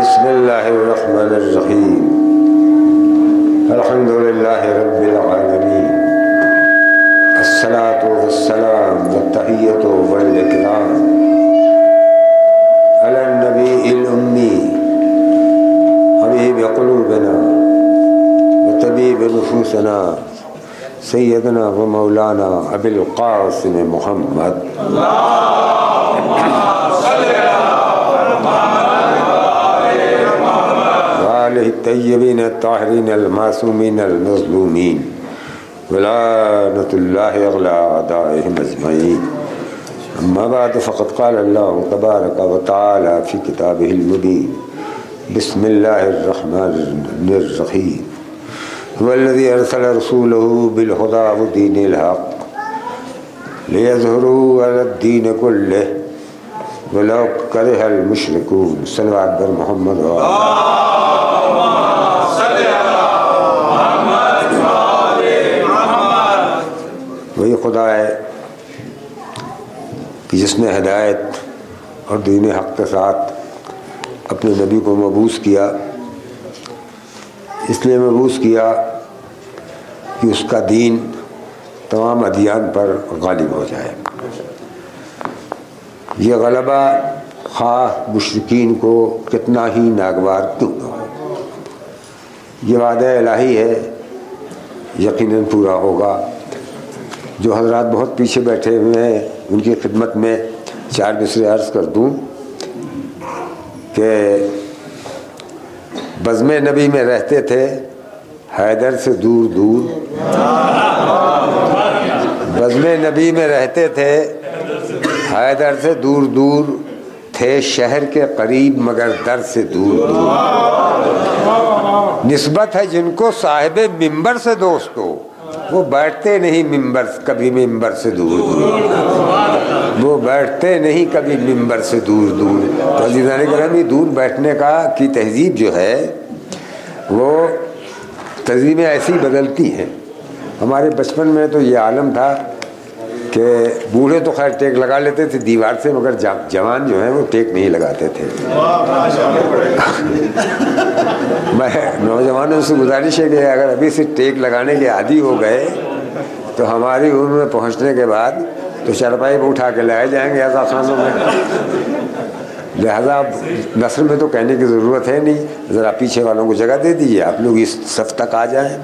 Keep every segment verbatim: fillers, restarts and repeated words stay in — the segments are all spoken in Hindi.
बिस्मिल्लाहिर्रहमानिर्रहीम अल्हम्दुलिल्लाहि रब्बिल आलमीन अस्सलातु वस्सलाम वत्तहियतु वल इकराम अला नबील उम्मी हबीब क़ुलूबिना व तबीब नुफूसना सय्यदना व मौलाना अबिल क़ासिम मुहम्मद तय्यबीन ताहिरीन अल-मासूमीन अल-मज़लूमीन वलानतुल्लाहि अला अदाइहिम अजमईन अम्मा बाद फ़क़द क़ाल अल्लाहु तबारक व तआला फ़ी किताबिहिल मुबीन बिस्मिल्लाहिर रहमानिर रहीम हुवल्लज़ी अरसला रसूलहु बिल हुदा व दीनिल हक़ लियज़हिरहु अलद्दीन कुल्लिहि वलौ करिहल मुशरिकून सल्लल्लाहु अलैहि मोहम्मद वही खुदा है कि जिसने हिदायत और दीन हक़ के साथ अपने नबी को मबूस किया, इसलिए मबूस किया कि उसका दीन तमाम अदियान पर गालिब हो जाए। यह गलबा ख़ास मुशरिकीन को कितना ही नागवार क्यों न हो, ये वादा इलाही है, यकीनन पूरा होगा। जो हजरात बहुत पीछे बैठे हुए हैं उनकी खिदमत में चार मिसरे अर्ज़ कर दूँ कि बज़्म नबी में रहते थे हैदर से दूर दूर, बज़्म नबी में रहते थे हैदर से दूर दूर, थे शहर के करीब मगर दर से दूर दूर। निस्बत है जिनको साहिबे मिंबर से दोस्तों, वो बैठते नहीं मिंबर कभी मिंबर से दूर दूर, वो बैठते नहीं कभी मिंबर से दूर दूर। तो अज़ीज़ान गिरामी, दूर बैठने का की तहजीब जो है वो तहजीबें ऐसी बदलती हैं। हमारे बचपन में तो ये आलम था कि बूढ़े तो खैर टेक लगा लेते थे दीवार से, मगर जवान जो हैं वो टेक नहीं लगाते थे। मैं नौजवानों से गुजारिश है कि अगर अभी से टेक लगाने के आदी हो गए तो हमारी उम्र में पहुंचने के बाद तो चारपाई पर उठा के लाए जाएंगे ऐसा खानों में। लिहाजा नस्र में तो कहने की ज़रूरत है नहीं, ज़रा पीछे वालों को जगह दे दीजिए, आप लोग इस सफ तक आ जाएं।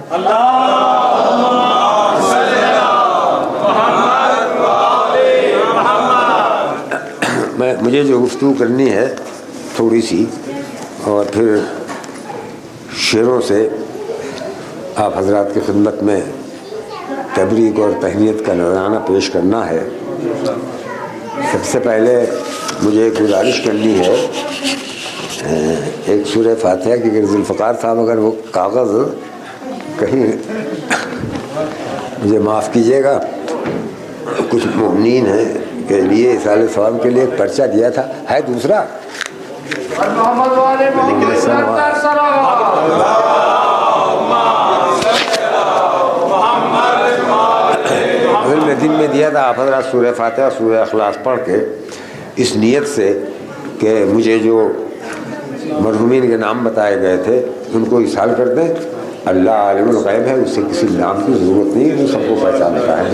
मैं मुझे जो गुफ्तगू करनी है थोड़ी सी, और फिर शेरों से आप हजरात की खिदमत में तबरीक और तहनीत का नज़राना पेश करना है। सबसे पहले मुझे एक गुजारिश करनी है, एक सूरह फातिहा की ज़ुल्फ़िकार साहब अगर वो कागज़ कहीं मुझे माफ़ कीजिएगा, कुछ मोमिनीन हैं के लिए इसाले सवाब के लिए एक पर्चा दिया था, है दूसरा दिन में दिया था। आप हज़रात सूरह फातिहा सूरह इखलास पढ़ के इस नीयत से कि मुझे जो मरहूमीन के नाम बताए गए थे उनको इसाल कर दें। अल्लाह आलिमुल गैब है, उससे किसी नाम की ज़रूरत नहीं है, वो सबको पहचानता है।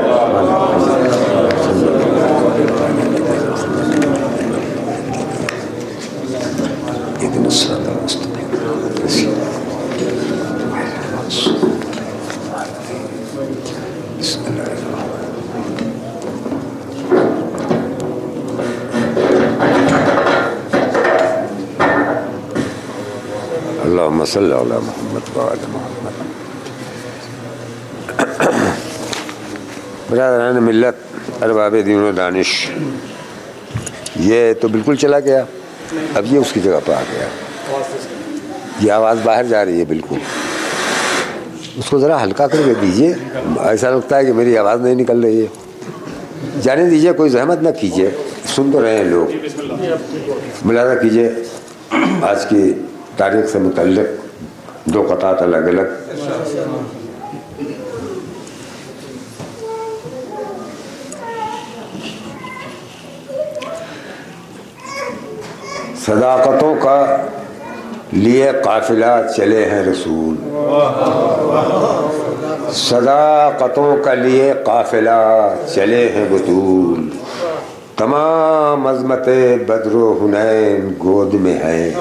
अल्लाहुम्मा सल्लि अला मुहम्मद व आले मुहम्मद। बरादरान मिल्लत, अरबाब दीन व दानिश, ये तो बिल्कुल चला गया, अब ये उसकी जगह पर आ गया। ये आवाज़ बाहर जा रही है बिल्कुल, उसको ज़रा हल्का करके दीजिए, ऐसा लगता है कि मेरी आवाज़ नहीं निकल रही है। जाने दीजिए, कोई जहमत ना कीजिए, सुन तो रहे हैं लोग। मुलाज़ा कीजिए आज की तारीख से मुतल्लिक़ दो क़तात अलग अलग। सदाकतों का लिए काफिला चले हैं रसूल, सदाकतों का लिए काफिला चले हैं बतूल, तमाम अज़मते बद्रो हुनैन गोद में है।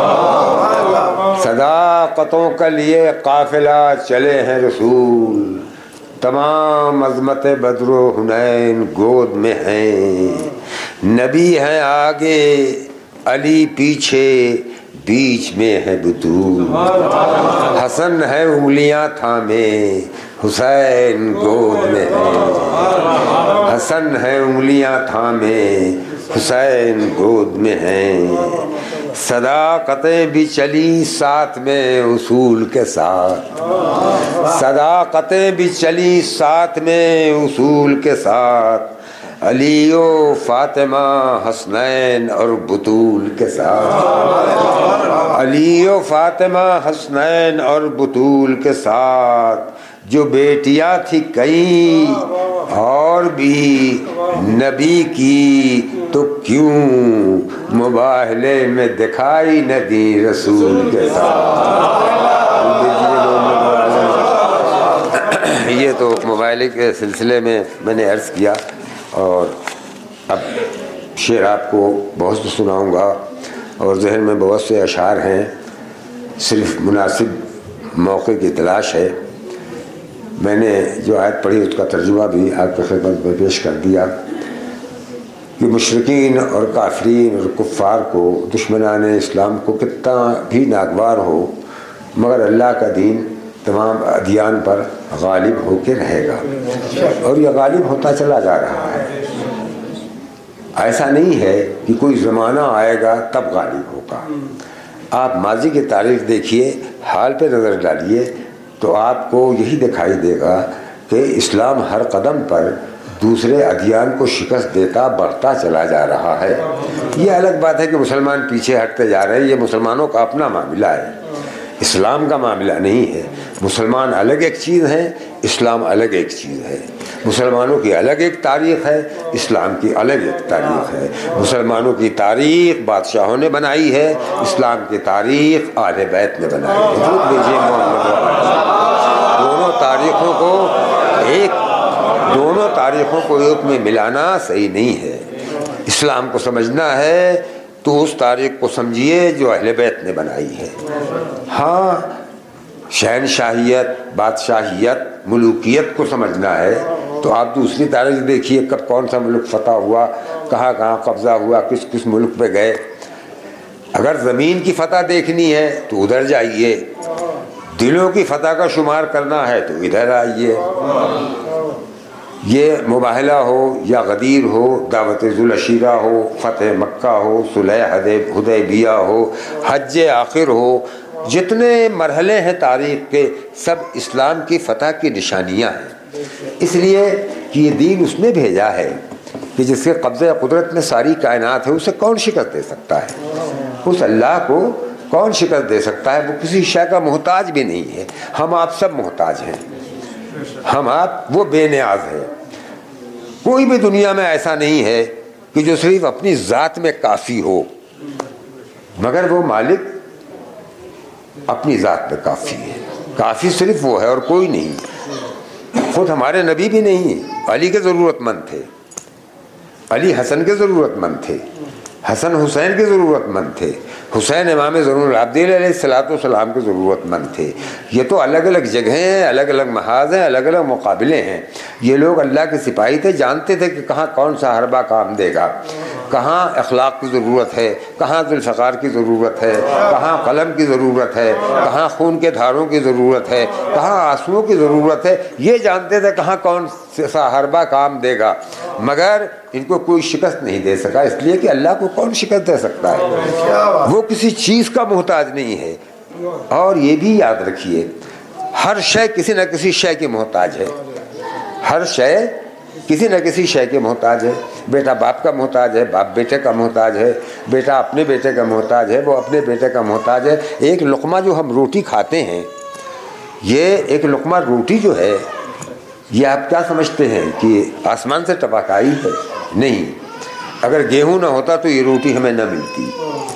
सदाकतों का लिए काफिला चले हैं रसूल, तमाम अज़मते बद्रो हुनैन गोद में हैं। नबी हैं आगे अली पीछे, बीच में है बतूल, हसन है उंगलियां थामे, हुसैन गोद में है। हसन है उंगलियां थामे, हुसैन गोद में है। सदाकतें भी चली साथ में उसूल के साथ, सदाकतें भी चली साथ में उसूल के साथ, अलीओ फातिमा हसनैन और बतूल के साथ, अलीओ फातिमा हसनैन और बतूल के साथ। जो बेटियां थी कई और भी नबी की, तो क्यों मुबाहले में दिखाई न दी रसूल के साथ। ये तो मुबाहले के सिलसिले में मैंने अर्ज़ किया, और अब शेर आपको बहुत से सुनाऊंगा, और जहन में बहुत से अशार हैं, सिर्फ मुनासिब मौके की तलाश है। मैंने जो आयत पढ़ी उसका तर्जुमा भी आपके खिदमत में पेश कर दिया कि मुशरिकीन और काफरीन और कुफ़ार को, दुश्मनान इस्लाम को कितना भी नागवार हो, मगर अल्लाह का दीन तमाम अदियान पर गालिब होकर रहेगा, और यह गालिब होता चला जा रहा है। ऐसा नहीं है कि कोई ज़माना आएगा तब गालिब होगा। आप माजी की तारीख देखिए, हाल पे नज़र डालिए, तो आपको यही दिखाई देगा कि इस्लाम हर कदम पर दूसरे अदियान को शिकस्त देता बढ़ता चला जा रहा है। ये अलग बात है कि मुसलमान पीछे हटते जा रहे हैं, ये मुसलमानों का अपना मामला है, इस्लाम का मामला नहीं है। मुसलमान अलग एक चीज़ है, इस्लाम अलग एक चीज़ है। मुसलमानों की अलग एक तारीख़ है, इस्लाम की अलग एक तारीख़ है। मुसलमानों की तारीख़ बादशाहों ने बनाई है, इस्लाम की तारीख़ आले बैत ने बनाई है। दोनों तारीख़ों को एक दोनों तारीख़ों को एक में मिलाना सही नहीं है। इस्लाम को समझना है तो उस तारीख़ को समझिए जो अहले बैत ने बनाई है। हाँ, शहनशाहियत, बादशाहियत, मुलूकियत को समझना है तो आप दूसरी तारीख देखिए, कब कौन सा मुल्क फतह हुआ, कहाँ कहाँ कब्ज़ा हुआ, किस किस मुल्क पे गए। अगर ज़मीन की फ़तह देखनी है तो उधर जाइए, दिलों की फ़तह का शुमार करना है तो इधर आइए। ये मुबाहला हो या गदीर हो, दावत ज़ुल अशीरा हो, फ़तह मक्का हो, सुलह हुदैबिया हो, हज आखिर हो, जितने मरहले हैं तारीख़ के, सब इस्लाम की फ़तह की निशानियाँ हैं। इसलिए कि ये दीन उसने भेजा है कि जिसके कब्ज़े कुदरत में सारी कायनात है, उसे कौन शिकस्त दे सकता है? उस अल्लाह को कौन शिकस्त दे सकता है? वो किसी शय का मोहताज भी नहीं है। हम आप सब मोहताज हैं, हम आप वो बेनियाज है। कोई भी दुनिया में ऐसा नहीं है कि जो सिर्फ अपनी ज़ात में काफ़ी हो, मगर वो मालिक अपनी ज़ात में काफ़ी है। काफ़ी सिर्फ वो है और कोई नहीं। खुद हमारे नबी भी नहीं अली के ज़रूरतमंद थे, अली हसन के ज़रूरतमंद थे, हसन हुसैन के ज़रूरतमंद थे, हुसैन इमाम ज़रूर आबिदीन अलैहिस्सलाम के ज़रूरतमंद थे। ये तो अलग अलग जगहें हैं, अलग अलग महाज हैं, अलग अलग मुकाबले हैं। ये लोग अल्लाह के सिपाही थे, जानते थे कि कहाँ कौन सा हरबा काम देगा, कहाँ अखलाक की ज़रूरत है, कहाँ जुल्फ़कार की ज़रूरत है, कहाँ कलम की ज़रूरत है, कहाँ खून के धारों की ज़रूरत है, कहाँ आंसुओं की ज़रूरत है। ये जानते थे कहाँ कौन सा हरबा काम देगा, मगर इनको कोई शिकस्त नहीं दे सका, इसलिए कि अल्लाह को कौन शिकस्त दे सकता है? वो किसी चीज़ का मोहताज नहीं है। और ये भी याद रखिए, हर शय किसी न किसी शय की मोहताज है, हर शय किसी न किसी शय के मोहताज है। बेटा बाप का मोहताज है, बाप बेटे का मोहताज है, बेटा अपने बेटे का मोहताज है, वो अपने बेटे का मोहताज है। एक लुक़मा जो हम रोटी खाते हैं, ये एक लुक़मा रोटी जो है, ये आप क्या समझते हैं कि आसमान से टपक आई है? नहीं। अगर गेहूं ना होता तो ये रोटी हमें न मिलती,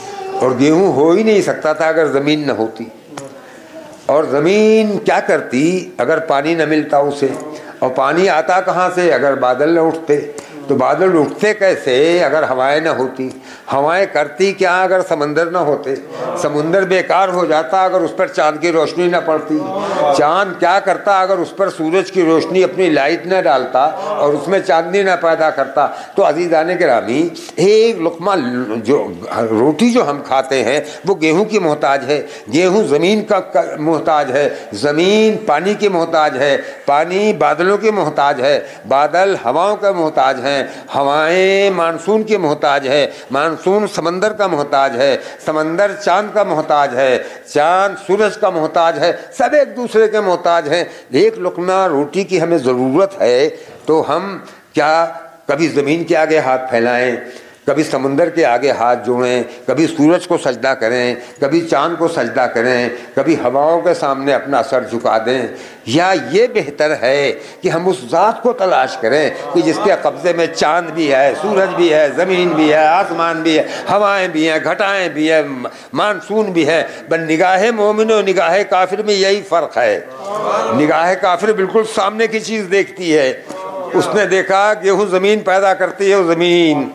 और गेहूं हो ही नहीं सकता था अगर ज़मीन न होती। और ज़मीन क्या करती अगर पानी न मिलता उसे, और पानी आता कहाँ से अगर बादल न उठते। तो बादल उठते कैसे अगर हवाएं न होती, हवाएं करती क्या अगर समंदर न होते, समुंदर बेकार हो जाता अगर उस पर चांद की रोशनी न पड़ती, चांद क्या करता अगर उस पर सूरज की रोशनी अपनी लाइट न डालता और उसमें चांदनी न पैदा करता। तो अजीज़ाने गिरामी, एक लुक़मा जो रोटी जो हम खाते हैं वो गेहूं की मोहताज है, गेहूं ज़मीन का मोहताज है, ज़मीन पानी की मोहताज है, पानी बादलों की मोहताज है, बादल हवाओं का मोहताज है, हवाएं मानसून की मोहताज है, मानसून समंदर का मोहताज है, समंदर चांद का मोहताज है, चांद सूरज का मोहताज है, सब एक दूसरे के मोहताज हैं। एक लुक़मा रोटी की हमें ज़रूरत है तो हम क्या कभी ज़मीन के आगे हाथ फैलाएं, कभी समुंदर के आगे हाथ जोड़ें, कभी सूरज को सजदा करें, कभी चांद को सजदा करें, कभी हवाओं के सामने अपना सर झुका दें, या ये बेहतर है कि हम उस ज़ात को तलाश करें कि जिसके कब्ज़े में चांद भी है, सूरज भी है, ज़मीन भी है, आसमान भी है, हवाएं भी हैं, घटाएं भी हैं, मानसून भी है। बस निगाह मोमिन और निगाह काफिर में यही फ़र्क है। निगाह काफिर बिल्कुल सामने की चीज़ देखती है। उसने देखा गेहूँ ज़मीन पैदा करती है, वो ज़मीन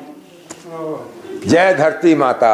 जय धरती माता।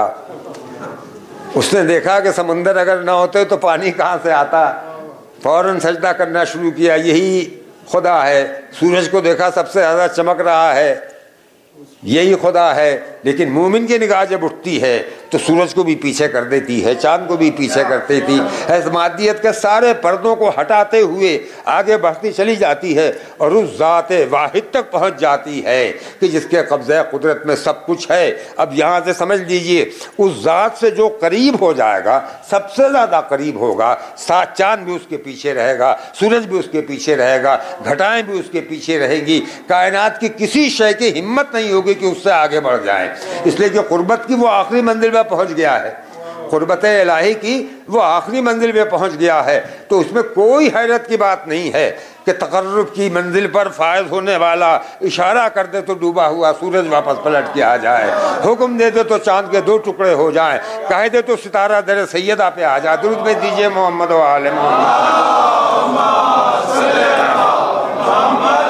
उसने देखा कि समंदर अगर ना होते तो पानी कहाँ से आता, फौरन सजदा करना शुरू किया, यही खुदा है। सूरज को देखा सबसे ज़्यादा चमक रहा है, यही खुदा है। लेकिन मोमिन की निगाह जब उठती है तो सूरज को भी पीछे कर देती है, चांद को भी पीछे करती थी, ऐसे मादियत के सारे पर्दों को हटाते हुए आगे बढ़ती चली जाती है और उस ज़ात वाहिद तक पहुंच जाती है कि जिसके कब्ज़े कुदरत में सब कुछ है। अब यहाँ से समझ लीजिए, उस ज़ात से जो करीब हो जाएगा, सबसे ज़्यादा करीब होगा, साथ चांद भी उसके पीछे रहेगा, सूरज भी उसके पीछे रहेगा, घटाएं भी उसके पीछे रहेगी। कायनात की किसी शय की हिम्मत नहीं होगी कि उससे आगे बढ़ जाए, इसलिए कि कुर्बत की वो आखिरी मंजिल में पहुंच गया है, कुर्बत इलाही की वो आखिरी मंजिल में पहुंच गया है। तो उसमें कोई हैरत की बात नहीं है कि तकर्रुब की मंजिल पर फायज होने वाला इशारा कर दे तो डूबा हुआ सूरज वापस पलट के आ जाए, हुक्म दे दे तो चांद के दो टुकड़े हो जाएं, कह दे तो सितारा दर सैयदा पे आ जाए। दुरूद में दीजिए मोहम्मद व आले मोहम्मद।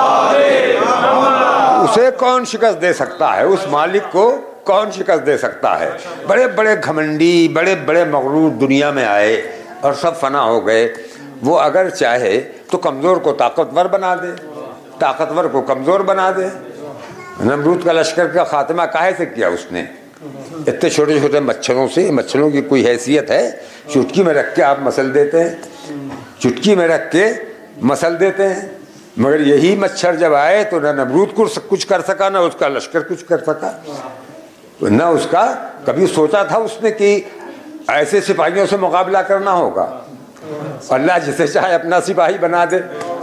उसे कौन शिकस्त दे सकता है, उस मालिक को कौन शिकस्त दे सकता है। बड़े बड़े घमंडी, बड़े बड़े मगरूर दुनिया में आए और सब फना हो गए। वो अगर चाहे तो कमज़ोर को ताकतवर बना दे, ताकतवर को कमज़ोर बना दे। नमरूद का लश्कर का खात्मा काहे से किया उसने? इतने छोटे छोटे मच्छरों से, मच्छरों की कोई हैसियत है? चुटकी में रख के आप मसल देते हैं, चुटकी में रख के मसल देते हैं। मगर यही मच्छर जब आए तो ना नमरूद कुछ कर सका, ना उसका लश्कर कुछ कर सका, ना उसका कभी सोचा था उसने कि ऐसे सिपाहियों से मुकाबला करना होगा। अल्लाह जिसे चाहे अपना सिपाही बना दे।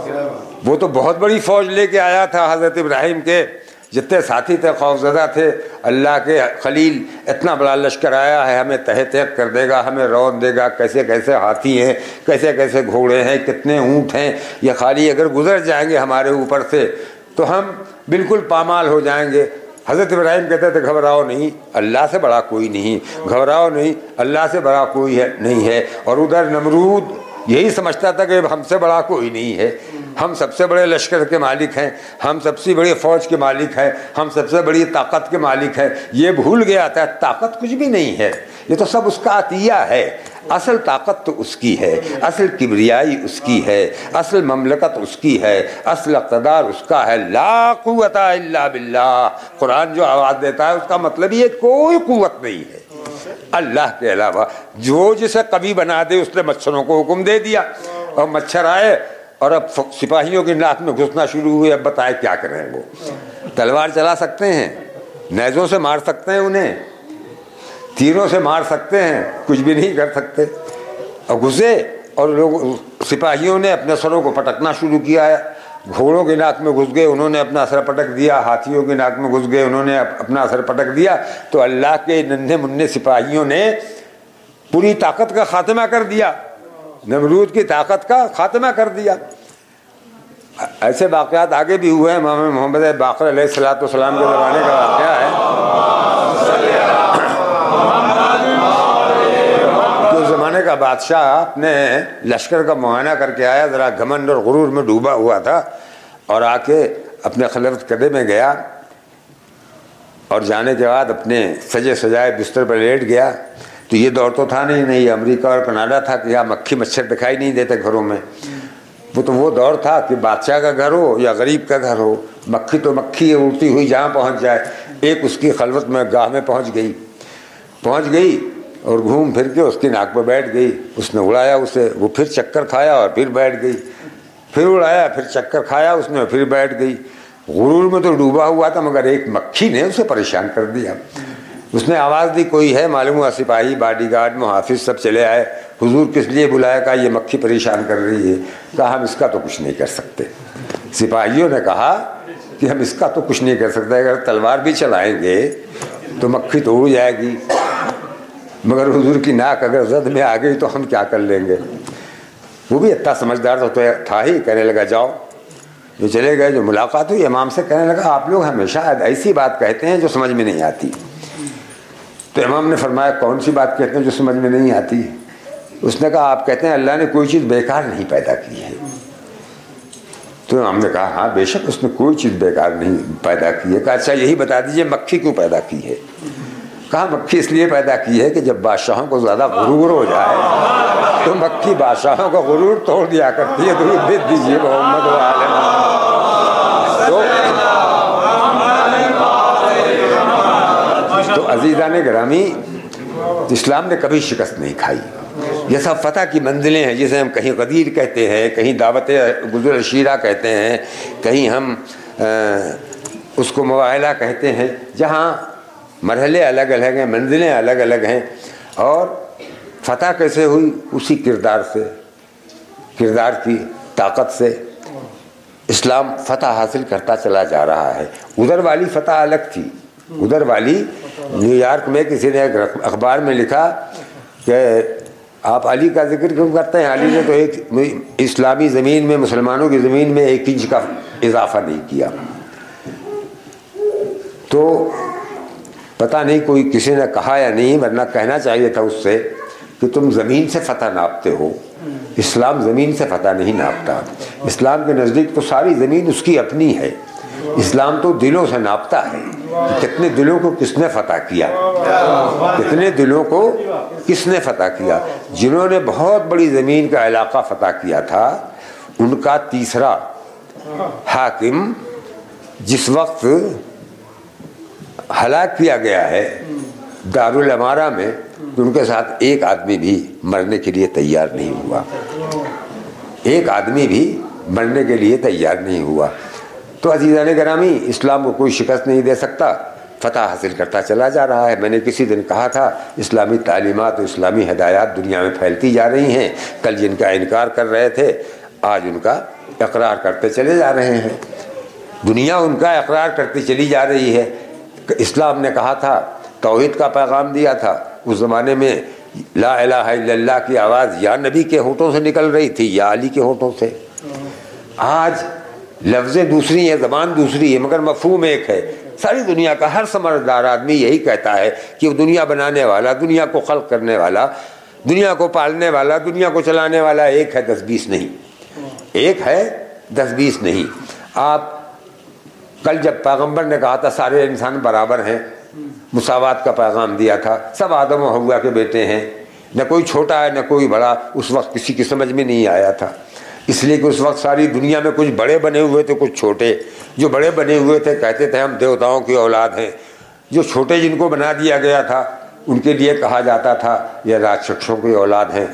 वो तो बहुत बड़ी फौज लेके आया था। हज़रत इब्राहिम के जितने साथी थे खौफज़दा थे, अल्लाह के खलील, इतना बड़ा लश्कर आया है, हमें तह तहक कर देगा, हमें रौन देगा। कैसे कैसे हाथी हैं, कैसे कैसे घोड़े हैं, कितने ऊँट हैं, ये खाली अगर गुजर जाएंगे हमारे ऊपर से तो हम बिल्कुल पामाल हो जाएंगे। हज़रत इब्राहिम कहते थे घबराओ नहीं, अल्लाह से बड़ा कोई नहीं, घबराओ नहीं, अल्लाह से बड़ा कोई है नहीं है। और उधर नमरूद यही समझता था कि हमसे बड़ा कोई नहीं है, हम सबसे बड़े लश्कर के मालिक हैं, हम सबसे बड़ी फ़ौज के मालिक हैं, हम सबसे बड़ी ताकत के मालिक हैं। ये भूल गया था ताकत कुछ भी नहीं है, ये तो सब उसका अतिया है। असल ताकत तो उसकी है, असल किब्रियाई उसकी है, असल ममलकत उसकी है, असल इक़्तिदार उसका है। ला कुव्वता इल्ला बिल्लाह। कुरान जो आवाज़ देता है उसका मतलब ये कोई कुव्वत नहीं है अल्लाह के अलावा। जो जिसे कभी बना दे उसने मच्छरों को हुक्म दे दिया और मच्छर आए और अब सिपाहियों की नाक में घुसना शुरू हुए। अब बताए क्या करें? वो तलवार चला सकते हैं, नेज़ों से मार सकते हैं, उन्हें तीरों से मार सकते हैं, कुछ भी नहीं कर सकते। और घुसे और लोग सिपाहियों ने अपने सरों को पटकना शुरू किया। घोड़ों की नाक में घुस गए, उन्होंने अपना असर पटक दिया, हाथियों की नाक में घुस गए, उन्होंने अपना असर पटक दिया। तो अल्लाह के नन्हे मुन्ने सिपाहियों ने पूरी ताकत का खात्मा कर दिया, नमरूद की ताकत का खात्मा कर दिया। ऐसे वाक़यात आगे भी हुए हैं। इमाम मोहम्मद बाक़र अलैहिस्सलातु वस्सलाम के ज़माने का वाक़या है। का बादशाह अपने लश्कर का मुआयना करके आया, ज़रा घमंड और गुरूर में डूबा हुआ था, और आके अपने खलवत कदे में गया और जाने के बाद अपने सजे सजाए बिस्तर पर लेट गया। तो ये दौर तो था नहीं, नहीं अमेरिका और कनाडा था कि यहाँ मक्खी मच्छर दिखाई नहीं देते घरों में। वो तो वो दौर था कि बादशाह का घर हो या गरीब का घर हो, मक्खी तो मक्खी है, उड़ती हुई जहाँ पहुँच जाए। एक उसकी खलवत में गाह में पहुँच गई पहुँच गई और घूम फिर के उसकी नाक पर बैठ गई। उसने उड़ाया उसे, वो फिर चक्कर खाया और फिर बैठ गई, फिर उड़ाया, फिर चक्कर खाया उसने, फिर बैठ गई। गुरूर में तो डूबा हुआ था, मगर एक मक्खी ने उसे परेशान कर दिया। उसने आवाज़ दी, कोई है? मालूम हुआ सिपाही, बॉडीगार्ड, मुहाफिज सब चले आए। हुजूर किस लिए बुलाया? कहा ये मक्खी परेशान कर रही है। कहा हम इसका तो कुछ नहीं कर सकते। सिपाहियों ने कहा कि हम इसका तो कुछ नहीं कर सकते, अगर तलवार भी चलाएंगे तो मक्खी तो उड़ जाएगी, मगर हुजूर की नाक अगर जद में आ गई तो हम क्या कर लेंगे। वो भी इतना समझदार तो था ही, कहने लगा जाओ। जो चले गए, जो मुलाकात हुई इमाम से, कहने लगा आप लोग हमेशा ऐसी बात कहते हैं जो समझ में नहीं आती। तो इमाम ने फरमाया कौन सी बात कहते हैं जो समझ में नहीं आती? उसने कहा आप कहते हैं अल्लाह ने कोई चीज़ बेकार नहीं पैदा की है। तो हमने कहा हाँ बेशक उसने कोई चीज़ बेकार नहीं पैदा की है। कहा अच्छा यही बता दीजिए मक्खी क्यों पैदा की है? कहा मक्खी इसलिए पैदा की है कि जब बादशाहों को ज़्यादा गुरूर हो जाए तो मक्खी बादशाहों का गुरूर तोड़ दिया करती है। तो दे दीजिए मोहम्मद वाले। तो अजीज़ान गिरामी, इस्लाम ने कभी शिकस्त नहीं खाई। ये सब फतह की मंजिलें हैं, जिसे हम कहीं गदीर कहते हैं, कहीं दावत गुज़र शीरा कहते हैं, कहीं हम आ, उसको मुआहला कहते हैं, जहाँ मरहले अलग अलग हैं, मंजिलें अलग अलग हैं। और फतह कैसे हुई? उसी किरदार से, किरदार की ताकत से इस्लाम फतह हासिल करता चला जा रहा है। उधर वाली फतह अलग थी। उधर वाली न्यूयॉर्क में किसी ने अखबार में लिखा कि आप अली का जिक्र क्यों करते हैं? अली ने तो एक इस्लामी ज़मीन में, मुसलमानों की ज़मीन में एक इंच का इजाफा नहीं किया। तो पता नहीं कोई किसी ने कहा या नहीं, वरना कहना चाहिए था उससे कि तुम ज़मीन से फतह नापते हो, इस्लाम ज़मीन से फतह नहीं नापता। इस्लाम के नज़दीक तो सारी ज़मीन उसकी अपनी है। इस्लाम तो दिलों से नापता है, कितने दिलों को किसने फतह किया, कितने दिलों को किसने फतह किया। जिन्होंने बहुत बड़ी ज़मीन का इलाका फतह किया था, उनका तीसरा हाकिम जिस वक्त हलाक किया गया है दारुल अमारा में, तो उनके साथ एक आदमी भी मरने के लिए तैयार नहीं हुआ। एक आदमी भी मरने के लिए तैयार नहीं हुआ। तो अजीज़ान गिरामी, इस्लाम को कोई शिकस्त नहीं दे सकता, फतह हासिल करता चला जा रहा है। मैंने किसी दिन कहा था इस्लामी तालीमात और इस्लामी हदायत दुनिया में फैलती जा रही हैं। कल जिनका इनकार कर रहे थे, आज उनका इकरार करते चले जा रहे हैं। दुनिया उनका इकरार करती चली जा रही है। इस्लाम ने कहा था, तौहीद का पैगाम दिया था, उस ज़माने में ला इलाहा इल्लल्लाह की आवाज़ या नबी के होठों से निकल रही थी या अली के होठों से। आज लफ्ज़ें दूसरी हैं, ज़बान दूसरी है, मगर मफ़हूम एक है। सारी दुनिया का हर समझदार आदमी यही कहता है कि वो दुनिया बनाने वाला, दुनिया को खल्क़ करने वाला, दुनिया को पालने वाला, दुनिया को चलाने वाला एक है, दस बीस नहीं। एक है, दस बीस नहीं। आप कल जब पैगंबर ने कहा था सारे इंसान बराबर हैं, मुसावात का पैगाम दिया था, सब आदम और हव्वा के बेटे हैं, न कोई छोटा है न कोई बड़ा, उस वक्त किसी की समझ में नहीं आया था। इसलिए कि उस वक्त सारी दुनिया में कुछ बड़े बने हुए थे, कुछ छोटे। जो बड़े बने हुए थे कहते थे हम देवताओं की औलाद हैं। जो छोटे जिनको बना दिया गया था उनके लिए कहा जाता था ये राक्षसों की औलाद हैं,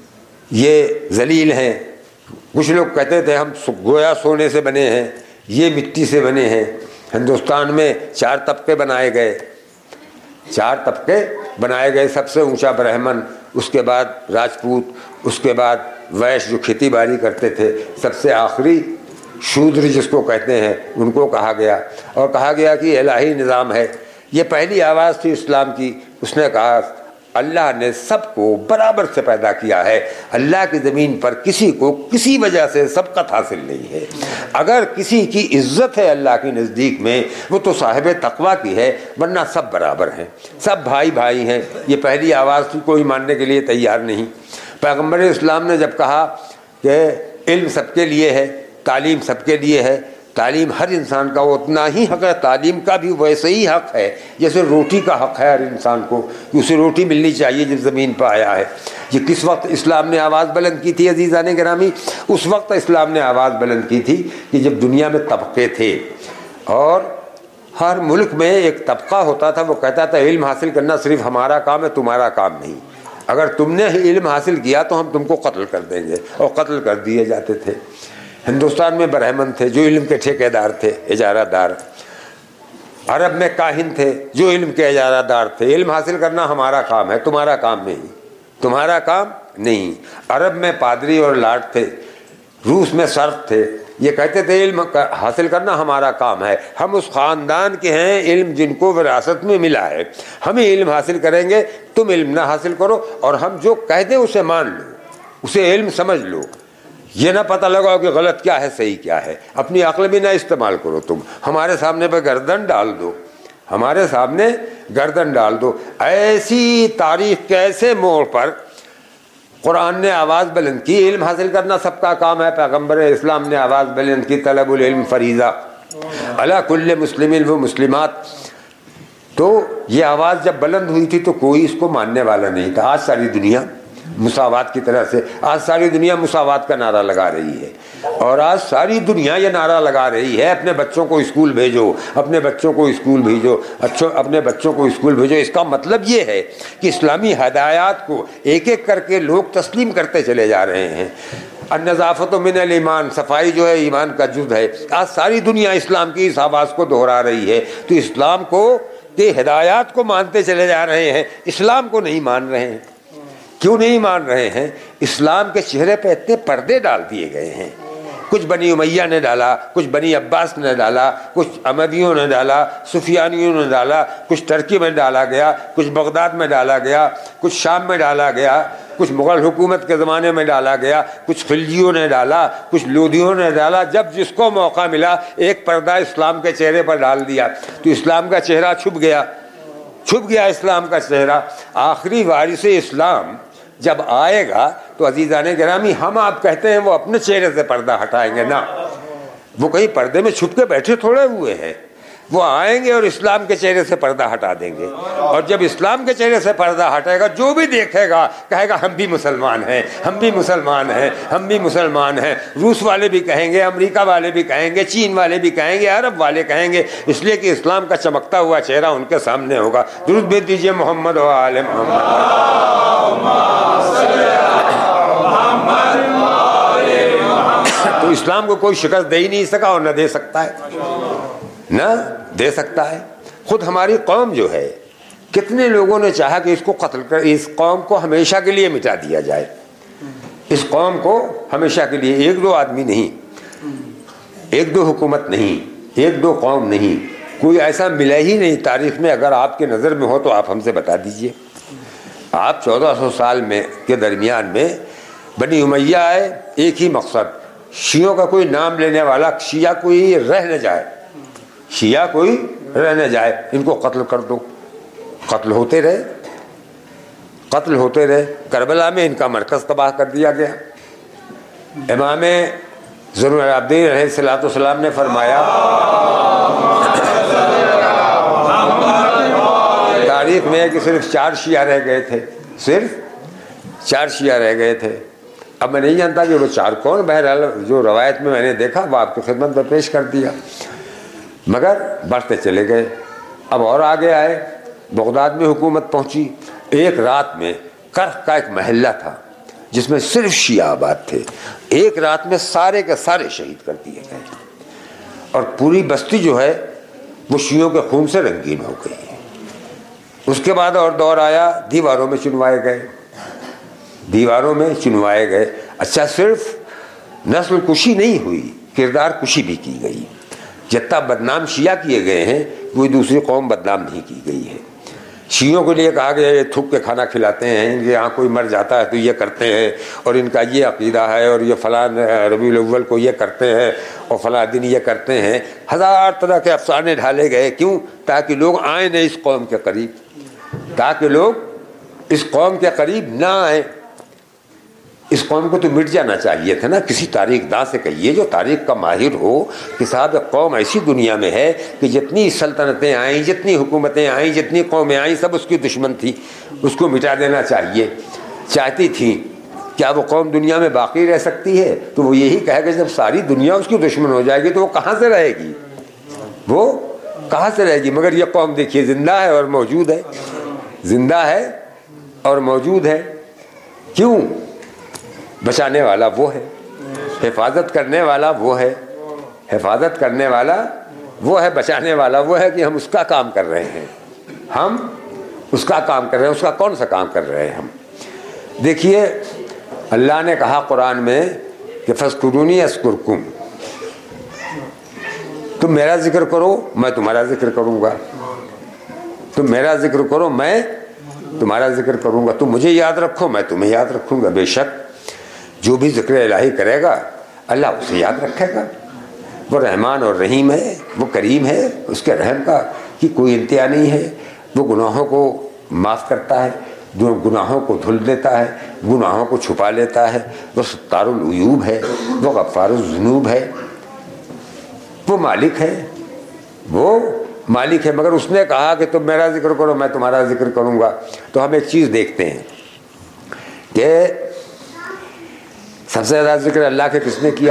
ये जलील हैं। कुछ लोग कहते थे हम गोया सोने से बने हैं, ये मिट्टी से बने हैं। हिंदुस्तान में चार तबके बनाए गए, चार तबके बनाए गए। सबसे ऊंचा ब्राह्मण, उसके बाद राजपूत, उसके बाद वैश्य जो खेती बाड़ी करते थे, सबसे आखिरी शूद्र जिसको कहते हैं उनको कहा गया। और कहा गया कि इलाही निज़ाम है। ये पहली आवाज़ थी इस्लाम की। उसने कहा अल्लाह ने सबको बराबर से पैदा किया है। अल्लाह की ज़मीन पर किसी को किसी वजह से सबकत हासिल नहीं है। अगर किसी की इज्जत है अल्लाह के नज़दीक में, वो तो साहिब तकवा की है, वरना सब बराबर हैं, सब भाई भाई हैं। ये पहली आवाज़ थी, कोई मानने के लिए तैयार नहीं। पैगम्बर इस्लाम ने जब कहा कि इल्म सबके लिए है, तालीम सबके लिए है, तालीम हर इंसान का उतना ही हक है, तालीम का भी वैसे ही हक है जैसे रोटी का हक है हर इंसान को कि उसे रोटी मिलनी चाहिए जब ज़मीन पर आया है। ये किस वक्त इस्लाम ने आवाज़ बुलंद की थी अज़ीज़ान गिरामी? उस वक्त इस्लाम ने आवाज़ बुलंद की थी कि जब दुनिया में तबक़े थे और हर मुल्क में एक तबका होता था, वो कहता था इल्म हासिल करना सिर्फ हमारा काम है, तुम्हारा काम नहीं। अगर तुमने इल्म हासिल किया तो हम तुमको कत्ल कर देंगे, और कत्ल कर दिए जाते थे। हिंदुस्तान में बरहमन थे जो इल्म के ठेकेदार थे, इजारादार। अरब में काहिन थे जो इल्म के इजारादार थे। इल्म हासिल करना हमारा काम है, तुम्हारा काम नहीं, तुम्हारा काम नहीं। अरब में पादरी और लाट थे, रूस में सर्फ थे, ये कहते थे इल्म हासिल करना हमारा काम है, हम उस ख़ानदान के हैं इल्म जिनको विरासत में मिला है, हम ही इल्म हासिल करेंगे, तुम इल्म ना हासिल करो और हम जो कह दें उसे मान लो, उसे इल्म समझ लो, ये ना पता लगाओ कि गलत क्या है सही क्या है, अपनी अक्ल भी ना इस्तेमाल करो, तुम हमारे सामने पर गर्दन डाल दो, हमारे सामने गर्दन डाल दो। ऐसी तारीख के ऐसे मोड़ पर कुरान ने आवाज़ बुलंद की, इल्म हासिल करना सबका काम है। पैगम्बर इस्लाम ने आवाज़ बुलंद की, तलबुल इल्म फरीज़ा अला कुल्ले मुस्लिमिन व मुस्लिमात। तो ये आवाज़ जब बुलंद हुई थी तो कोई इसको मानने वाला नहीं था। आज सारी दुनिया मुसावात की तरह से, आज सारी दुनिया मुसावात का नारा लगा रही है, और आज सारी दुनिया ये नारा लगा रही है अपने बच्चों को स्कूल भेजो, अपने बच्चों को स्कूल भेजो, अच्छो अपने बच्चों को स्कूल भेजो। इसका मतलब ये है कि इस्लामी हदायत को एक एक करके लोग तस्लीम करते चले जा रहे हैं। अन्नज़ाफ़त मिनल ईमान, सफाई जो है ईमान का जुज़ है। आज सारी दुनिया इस्लाम की इस आवाज़ को दोहरा रही है, तो इस्लाम को के हिदायत को मानते चले जा रहे हैं, इस्लाम को नहीं मान रहे हैं। क्यों नहीं मान रहे हैं? इस्लाम के चेहरे पे इतने पर्दे डाल दिए गए हैं। कुछ बनी उमैया ने डाला, कुछ बनी अब्बास ने डाला, कुछ अहमदियों ने डाला, सुफियानियों ने डाला, कुछ टर्की में डाला गया, कुछ बगदाद में डाला गया, कुछ शाम में डाला गया, कुछ मुग़ल हुकूमत के ज़माने में डाला गया, कुछ खिलजियों ने डाला, कुछ लोधियों ने डाला। जब जिसको मौका मिला एक पर्दा इस्लाम के चेहरे पर डाल दिया तो इस्लाम का चेहरा छुप गया, छुप गया इस्लाम का चेहरा। आखिरी वारिस इस्लाम जब आएगा तो अजीज़ाने गिरामी, हम आप कहते हैं वो अपने चेहरे से पर्दा हटाएंगे ना, वो कहीं पर्दे में छुप के बैठे थोड़े हुए हैं, वो आएंगे और इस्लाम के चेहरे से पर्दा हटा देंगे। और जब इस्लाम के चेहरे से पर्दा हटेगा, जो भी देखेगा कहेगा हम भी मुसलमान हैं, हम भी मुसलमान हैं, हम भी मुसलमान हैं। रूस वाले भी कहेंगे, अमेरिका वाले भी कहेंगे, चीन वाले भी कहेंगे, अरब वाले कहेंगे, इसलिए कि इस्लाम का चमकता हुआ चेहरा उनके सामने होगा। दुरूद भेज दीजिए मोहम्मद व आले मोहम्मद। तो इस्लाम को कोई शिकस्त दे ही नहीं सका और न दे सकता है, न दे सकता है। खुद हमारी कौम जो है, कितने लोगों ने चाहा कि इसको कत्ल कर, इस कौम को हमेशा के लिए मिटा दिया जाए, इस कौम को हमेशा के लिए। एक दो आदमी नहीं, एक दो हुकूमत नहीं, एक दो कौम नहीं, कोई ऐसा मिला ही नहीं तारीख में। अगर आपके नज़र में हो तो आप हमसे बता दीजिए। आप चौदह सौ साल में के दरमियान में बनी उमैया आए, एक ही मकसद, शियों का कोई नाम लेने वाला, शिया कोई रह न जाए, शिया कोई रह न जाए, इनको कत्ल कर दो। कत्ल होते रहे, कत्ल होते रहे। करबला में इनका मरकज़ तबाह कर दिया गया। इमाम ज़ुल्ल आबिदीन अलैहिस्सलाम ने फरमाया, तारीख में है कि सिर्फ चार शिया रह गए थे, सिर्फ चार शिया रह गए थे। अब मैं नहीं जानता कि वो चार कौन, बहरहाल जो रवायत में मैंने देखा वो आपकी खिदमत में पेश कर दिया, मगर बढ़ते चले गए। अब और आगे आए, बगदाद में हुकूमत पहुंची। एक रात में कर्ख का एक महल्ला था जिसमें सिर्फ शिया आबाद थे, एक रात में सारे के सारे शहीद कर दिए गए और पूरी बस्ती जो है वो शियों के खून से रंगीन हो गई। उसके बाद और दौर आया, दीवारों में चुनवाए गए, दीवारों में चुनवाए गए। अच्छा, सिर्फ नस्ल कुशी नहीं हुई, किरदार कुशी भी की गई। जितना बदनाम शिया किए गए हैं कोई दूसरी कौम बदनाम नहीं की गई है। शियों के लिए कहा गया ये थूक के खाना खिलाते हैं, इनके यहाँ कोई मर जाता है तो ये करते हैं, और इनका ये अकीदा है, और ये फ़लाँ रबीउल अव्वल को ये करते हैं और फ़लाँ दिन ये करते हैं। हज़ार तरह के अफसाने ढाले गए। क्यों? ताकि लोग आए नहीं इस कौम के करीब, ताकि लोग इस कौम के करीब ना आए। इस कौम को तो मिट जाना चाहिए था ना। किसी तारीखदां से कहिए जो तारीख का माहिर हो कि साहब कौम ऐसी दुनिया में है कि जितनी सल्तनतें आई, जितनी हुकूमतें आई, जितनी कौमें आई, सब उसकी दुश्मन थी, उसको मिटा देना चाहिए चाहती थी। क्या वो कौम दुनिया में बाकी रह सकती है? तो वो यही कहेगा जब सारी दुनिया उसकी दुश्मन हो जाएगी तो वो कहाँ से रहेगी, वो कहाँ से रहेगी। मगर ये कौम देखिए जिंदा है और मौजूद है, जिंदा है और मौजूद है। क्यों? बचाने वाला वो है, हिफाजत करने वाला वो है, हिफाजत करने वाला वो है, बचाने वाला वो है कि हम उसका काम कर रहे हैं, हम उसका काम कर रहे हैं। उसका कौन सा काम कर रहे हैं हम? देखिए अल्लाह ने कहा कुरान में कि फस्कुरूनी अस्कुरकुम, तुम मेरा जिक्र करो मैं तुम्हारा जिक्र करूंगा, तुम मेरा जिक्र करो मैं तुम्हारा जिक्र करूंगा, तुम मुझे याद रखो मैं तुम्हें याद रखूंगा। बेशक जो भी जिक्र इलाही करेगा अल्लाह उसे याद रखेगा। वो रहमान और रहीम है, वो करीम है, उसके रहम का कि कोई इंतहा नहीं है। वो गुनाहों को माफ़ करता है, जो गुनाहों को धुल देता है, गुनाहों को छुपा लेता है। वो सत्तारुल उयूब है, वो गफ्फारुल ज़ुनूब है, वो मालिक है, वो मालिक है। मगर उसने कहा कि तुम मेरा जिक्र करो मैं तुम्हारा जिक्र करूंगा। तो हम एक चीज़ देखते हैं कि सबसे ज़्यादा जिक्र अल्लाह के किसने किया?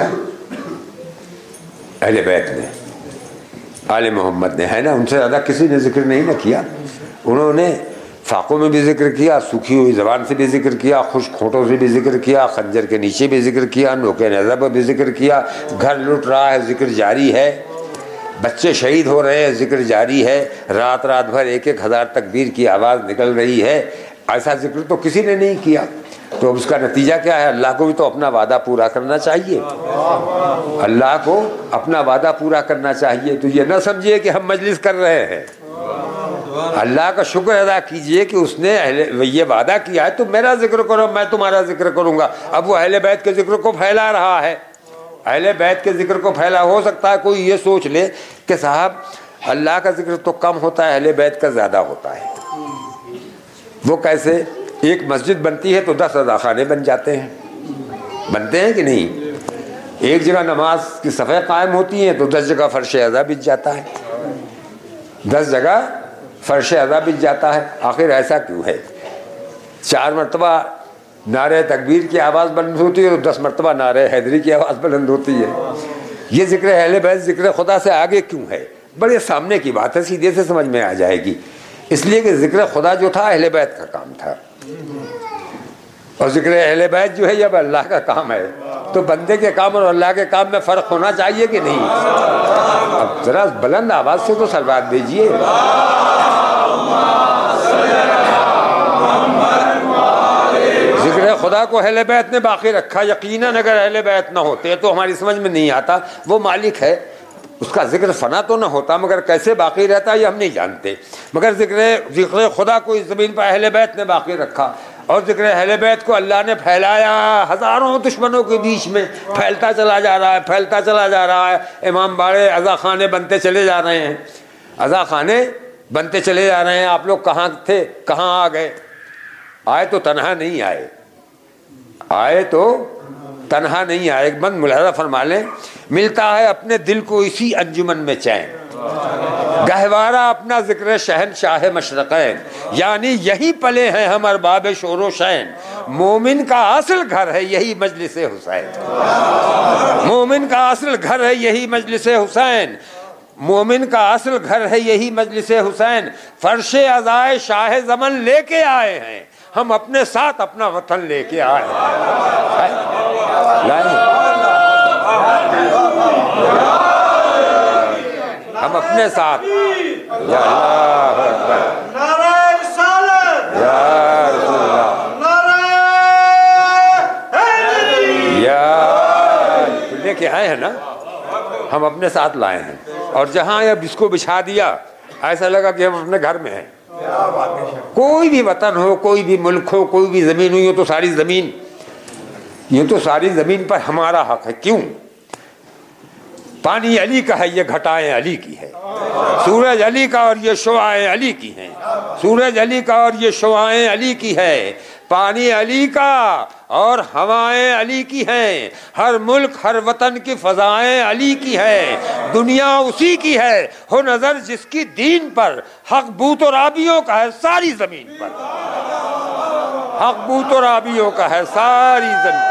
अहले बैत ने, आले मोहम्मद ने, है ना। उनसे ज़्यादा किसी ने जिक्र नहीं ना किया। उन्होंने फाकों में भी जिक्र किया, सूखी हुई ज़बान से भी जिक्र किया, खुश्क होंठों से भी जिक्र किया, खंजर के नीचे भी जिक्र किया, नोके नज़र पर भी जिक्र किया। घर लुट रहा है, जिक्र जारी है। बच्चे शहीद हो रहे हैं, जिक्र जारी है। रात रात भर एक एक हज़ार तकबीर की आवाज़ निकल रही है। ऐसा जिक्र तो किसी ने नहीं किया। तो उसका नतीजा क्या है? अल्लाह को भी तो अपना वादा पूरा करना चाहिए, अल्लाह को अपना वादा पूरा करना चाहिए। तो ये ना समझिए कि हम मजलिस कर रहे हैं, अल्लाह का शुक्र अदा कीजिए कि उसने ये वादा किया है तुम मेरा जिक्र करो मैं तुम्हारा जिक्र करूंगा। अब वो अहले बैत के जिक्र को फैला रहा है, अहले बैत के जिक्र को फैला। हो सकता है कोई ये सोच ले कि साहब अल्लाह का जिक्र तो कम होता है, अहले बैत का ज़्यादा होता है। वो कैसे? एक मस्जिद बनती है तो दस अज़ा खाने बन जाते हैं, बनते हैं कि नहीं? एक जगह नमाज की सफ़े कायम होती हैं तो दस जगह फ़र्श अज़ा बिछ जाता है, दस जगह फ़र्श अज़ा बिछ जाता है। आखिर ऐसा क्यों है? चार मरतबा नारे तकबीर की आवाज़ बुलंद होती है तो दस मरतबा नारे हैदरी की आवाज़ बुलंद होती है। ये जिक्र अहले बैत जिक्र खुदा से आगे क्यों है? बड़े सामने की बात है, सीधे से समझ में आ जाएगी। इसलिए कि जिक्र खुदा जो था अहले बैत का काम था, और जिक्र अहले बैत जो है ये अल्लाह का काम है। तो बंदे के काम और अल्लाह के काम में फ़र्क होना चाहिए कि नहीं? अब जरा बुलंद आवाज़ से तो सलवात दीजिए। जिक्र खुदा को अहले बैत ने बाकी रखा। यकीनन अगर अहले बैत ना होते तो हमारी समझ में नहीं आता। वो मालिक है, उसका जिक्र फना तो ना होता, मगर कैसे बाकी रहता ये हम नहीं जानते। मगर जिक्र जिक्र खुदा को इस ज़मीन पर अहले बैत ने बाकी रखा, और जिक्र अहले बैत को अल्लाह ने फैलाया। हज़ारों दुश्मनों के बीच में फैलता चला जा रहा है, फैलता चला जा रहा है। इमाम बाड़े अज़ा खाने बनते चले जा रहे हैं, अज़ा खाने बनते चले जा रहे हैं। आप लोग कहाँ थे, कहाँ आ गए? आए तो तनहा नहीं आए, आए तो तनहा नहीं आए। एक बंद मुलाहजा फरमा लें, मिलता है अपने दिल को इसी अंजुमन में चैन, गहवारा अपना जिक्र शहनशाह मशरक़ैन, यानी यही पले हैं हम अरबाब शोरो शैन। मोमिन का असल घर है यही मजलिस हुसैन, मोमिन का असल घर है यही मजलिस हुसैन, मोमिन का असल घर है यही मजलिस हुसैन। फर्शे अज़ाए शाह ज़मन लेके आए हैं हम, अपने साथ अपना वतन लेके आए हैं। हम अपने साथ या अल्लाह अकबर, नारे रिसालत या रसूलल्लाह, नारे या लेके आए हैं ना, हम अपने साथ लाए हैं। और जहाँ अब इसको बिछा दिया ऐसा लगा कि हम अपने घर में हैं। कोई भी वतन हो, कोई भी मुल्क हो, कोई भी ज़मीन हुई हो, तो सारी ज़मीन, ये तो सारी ज़मीन पर हमारा हक है। क्यों? पानी अली का है, ये घटाएं अली की है। सूरज अली का और ये शुआएं अली की हैं, सूरज अली का और ये शुआएं अली की है। पानी अली का और हवाएं अली की हैं, हर मुल्क हर वतन की फजाएं अली की है, दुनिया उसी की है, हो नजर जिसकी दीन पर, हक बूत और आबियों का है सारी जमीन पर, हक बूत और आबियों का है सारी जमीन,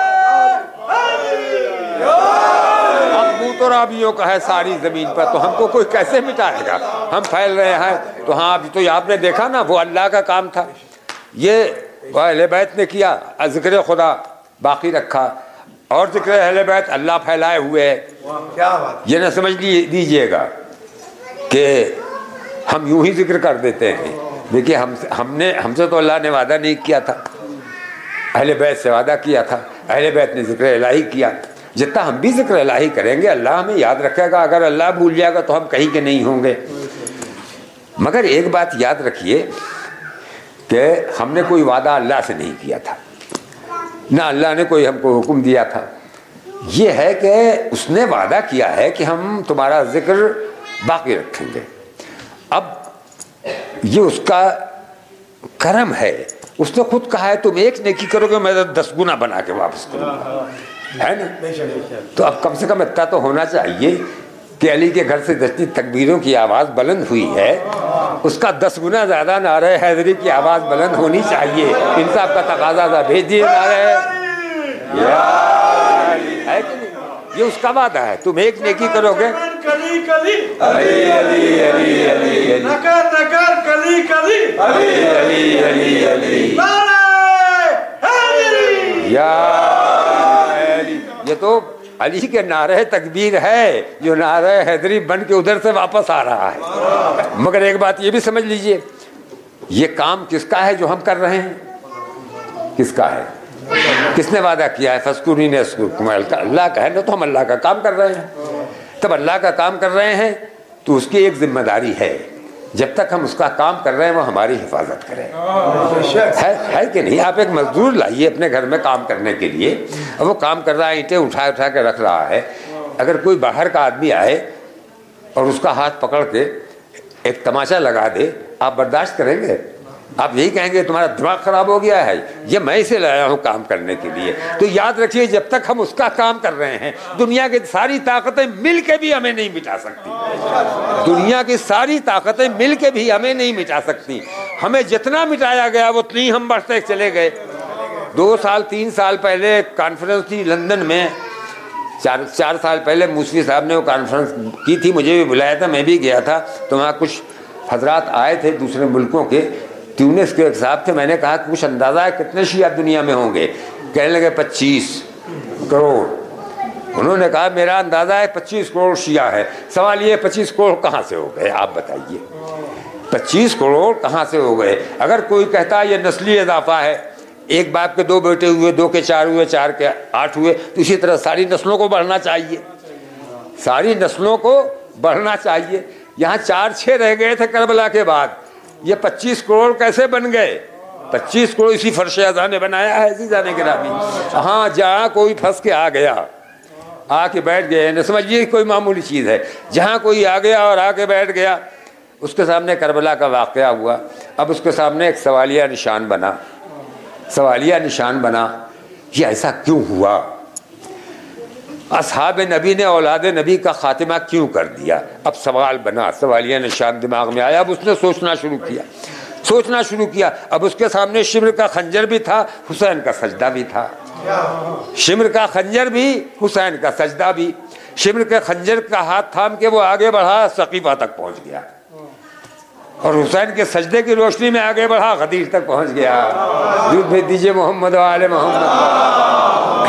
हक और आबियों का है सारी जमीन पर। तो हमको कोई कैसे मिटाएगा, हम फैल रहे हैं। तो हाँ, अभी तो आपने देखा ना, वो अल्लाह का काम था, ये अहले बैत ने किया, जिक्र खुदा बाकी रखा, और जिक्र अहले बैत अल्लाह फैलाए हुए है। क्या बात, ये ना समझ लीजिएगा कि हम यूं ही जिक्र कर देते हैं। देखिए, हम हमने हमसे तो अल्लाह ने वादा नहीं किया था, अहले बैत से वादा किया था, अहले बैत ने जिक्र इलाही किया। जितना हम भी जिक्र इलाही करेंगे अल्लाह हमें याद रखेगा, अगर अल्लाह भूल जाएगा तो हम कहीं के नहीं होंगे। मगर एक बात याद रखिए कि हमने कोई वादा अल्लाह से नहीं किया था, ना अल्लाह ने कोई हमको हुक्म दिया था। ये है कि उसने वादा किया है कि हम तुम्हारा जिक्र बाकी रखेंगे। अब ये उसका करम है, उसने खुद कहा है तुम एक नेकी करोगे मैं दस गुना बना के वापस करूँगा, है ना। तो अब कम से कम इतना तो होना चाहिए कि अली के घर से दस्ती तकबीरों की आवाज़ बुलंद हुई है, उसका दस गुना ज़्यादा नारे हैदरी की आवाज़ बुलंद होनी चाहिए। इंसाफ का तकाजा था, भेज दिए नारे है कि नहीं, ये उसका वादा है। तुम एक नेकी करोगे, कली कली अली अली अली अली अली नकर नकर कली कली अली अली अली अली या अली। ये तो अली के नारे तकबीर है, जो नारे हैदरी बन के उधर से वापस आ रहा है। मगर एक बात ये भी समझ लीजिए, ये काम किसका है जो हम कर रहे हैं, किसका है, किसने वादा किया है? फस्कुरी ने अल्लाह का है ना, तो हम अल्लाह का काम कर रहे हैं। तब अल्लाह का काम कर रहे हैं तो उसकी एक जिम्मेदारी है, जब तक हम उसका काम कर रहे हैं वो हमारी हिफाजत करें, है, है कि नहीं। आप एक मजदूर लाइए अपने घर में काम करने के लिए, अब वो काम कर रहा है, ईंटें उठा उठा के रख रहा है, अगर कोई बाहर का आदमी आए और उसका हाथ पकड़ के एक तमाचा लगा दे, आप बर्दाश्त करेंगे? आप यही कहेंगे तुम्हारा दिमाग खराब हो गया है, ये मैं इसे लाया हूँ काम करने के लिए। तो याद रखिए, जब तक हम उसका काम कर रहे हैं दुनिया की सारी ताकतें मिल के भी हमें नहीं मिटा सकती, दुनिया की सारी ताकतें मिल के भी हमें नहीं मिटा सकती। हमें जितना मिटाया गया वो उतनी हम बढ़ते चले गए। दो साल तीन साल पहले कॉन्फ्रेंस थी लंदन में, चार चार साल पहले मूसवी साहब ने वो कॉन्फ्रेंस की थी, मुझे भी बुलाया था, मैं भी गया था। तो वहाँ कुछ हजरात आए थे दूसरे मुल्कों के, ट्यूनिस के एक साहब थे। मैंने कहा कुछ अंदाज़ा है कितने शिया दुनिया में होंगे? कहने लगे पच्चीस करोड़। उन्होंने कहा मेरा अंदाज़ा है पच्चीस करोड़ शिया है। सवाल ये, पच्चीस करोड़ कहाँ से हो गए, आप बताइए, पच्चीस करोड़ कहाँ से हो गए? अगर कोई कहता है ये नस्ली इजाफा है, एक बाप के दो बेटे हुए, दो के चार हुए, चार के आठ हुए, तो इसी तरह सारी नस्लों को बढ़ना चाहिए, सारी नस्लों को बढ़ना चाहिए। यहाँ चार छः रह गए थे करबला के बाद, ये पच्चीस करोड़ कैसे बन गए? पच्चीस करोड़ इसी फर्श अज़ा ने बनाया है, इसी जाने के राबी। हाँ, जहाँ कोई फंस के आ गया, आके बैठ गए, न समझिए कोई मामूली चीज़ है, जहाँ कोई आ गया और आके बैठ गया, उसके सामने करबला का वाक़या हुआ। अब उसके सामने एक सवालिया निशान बना, सवालिया निशान बना, ये ऐसा क्यों हुआ? असहाब नबी ने औलाद नबी का खातिमा क्यों कर दिया? अब सवाल बना, सवालिया निशान दिमाग में आया। अब उसने सोचना शुरू किया, सोचना शुरू किया। अब उसके सामने शिम्र का खंजर भी था, हुसैन का सजदा भी था। शिम्र का खंजर भी, हुसैन का सजदा भी। शिम्र के खंजर का हाथ थाम के वो आगे बढ़ा, सकीफा तक पहुंच गया, और हुसैन के सजदे की रोशनी में आगे बढ़ा, गदीर तक पहुंच गया। दूध भेज दीजिए मोहम्मद वाले मोहम्मद।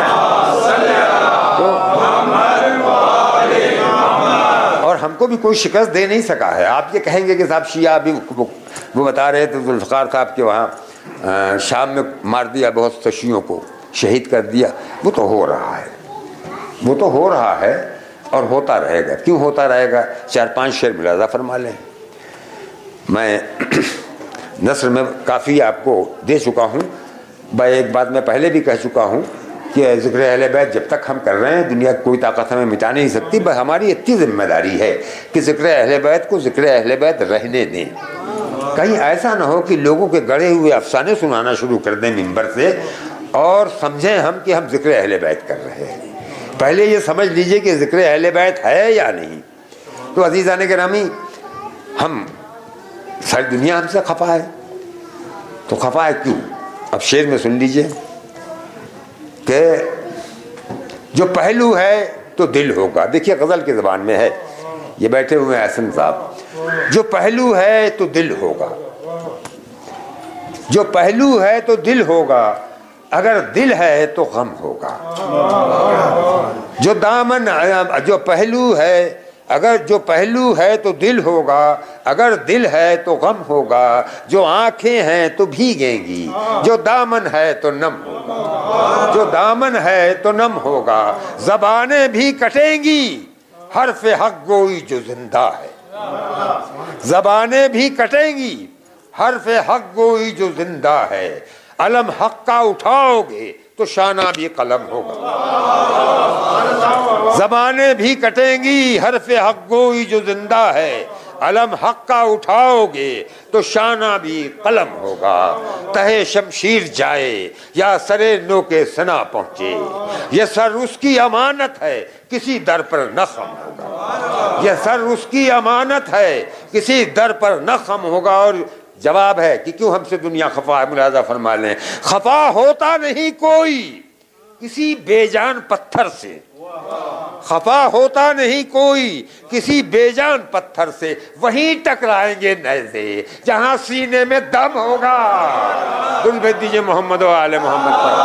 और हमको भी कोई शिकस्त दे नहीं सका है। आप ये कहेंगे कि साहब शिया अभी वो बता रहे थे जुल्फ़िकार साहब के वहाँ शाम में मार दिया, बहुत से शियों को शहीद कर दिया। वो तो हो रहा है, वो तो हो रहा है और होता रहेगा। क्यों होता रहेगा? चार पांच शेर मिलाजा फरमा लें। मैं नस्र में काफ़ी आपको दे चुका हूँ। भाई एक बात मैं पहले भी कह चुका हूँ कि ज़िक्र अहले बैत जब तक हम कर रहे हैं दुनिया की कोई ताकत हमें मिटा नहीं सकती। बस हमारी इतनी जिम्मेदारी है कि ज़िक्र अहले बैत को ज़िक्र अहले बैत रहने दें, कहीं ऐसा ना हो कि लोगों के गढ़े हुए अफसाने सुनाना शुरू कर दें मिंबर से और समझें हम कि हम जिक्र अहले बैत कर रहे हैं। पहले ये समझ लीजिए कि जिक्र अहले बैत है या नहीं। तो अजीज़ान गिरामी, हम सारी दुनिया हमसे खफा है, तो खफा है क्यों? अब शेर में सुन लीजिए कि जो पहलू है तो दिल होगा। देखिए गज़ल की ज़बान में है, ये बैठे हुए हैं हसन साहब। जो पहलू है तो दिल होगा, जो पहलू है तो दिल होगा, अगर दिल है तो गम होगा। जो दामन, जो पहलू है, अगर जो पहलू है तो दिल होगा, अगर दिल है तो गम होगा। जो आंखें हैं तो भीगेंगी, जो दामन है तो नम होगा। जो दामन है तो नम होगा। ज़बानें भी कटेंगी, हर्फ हक गोई जो जिंदा है। ज़बानें भी कटेंगी, हर्फ हक गोई जो जिंदा है। अलम हक का उठाओगे तो शाना भी कलम होगा। ज़बानें भी कटेंगी, हर्फ हक गोई जो जिंदा है। अलम हक का उठाओगे तो शाना भी कलम होगा। तहे शमशीर जाए या सरे नो के सना पहुंचे, ये सर उसकी अमानत है, किसी दर पर न खम होगा। ये सर उसकी अमानत है, किसी दर पर न खम होगा। और जवाब है कि क्यों हमसे दुनिया खफा है। मुलाजा फरमा लें, खफा होता नहीं कोई किसी बेजान पत्थर से, खफा होता नहीं कोई किसी बेजान पत्थर से। वहीं टकराएंगे नैज़े जहां सीने में दम होगा। दुल भेज दीजिए मोहम्मद व आले मोहम्मद पर।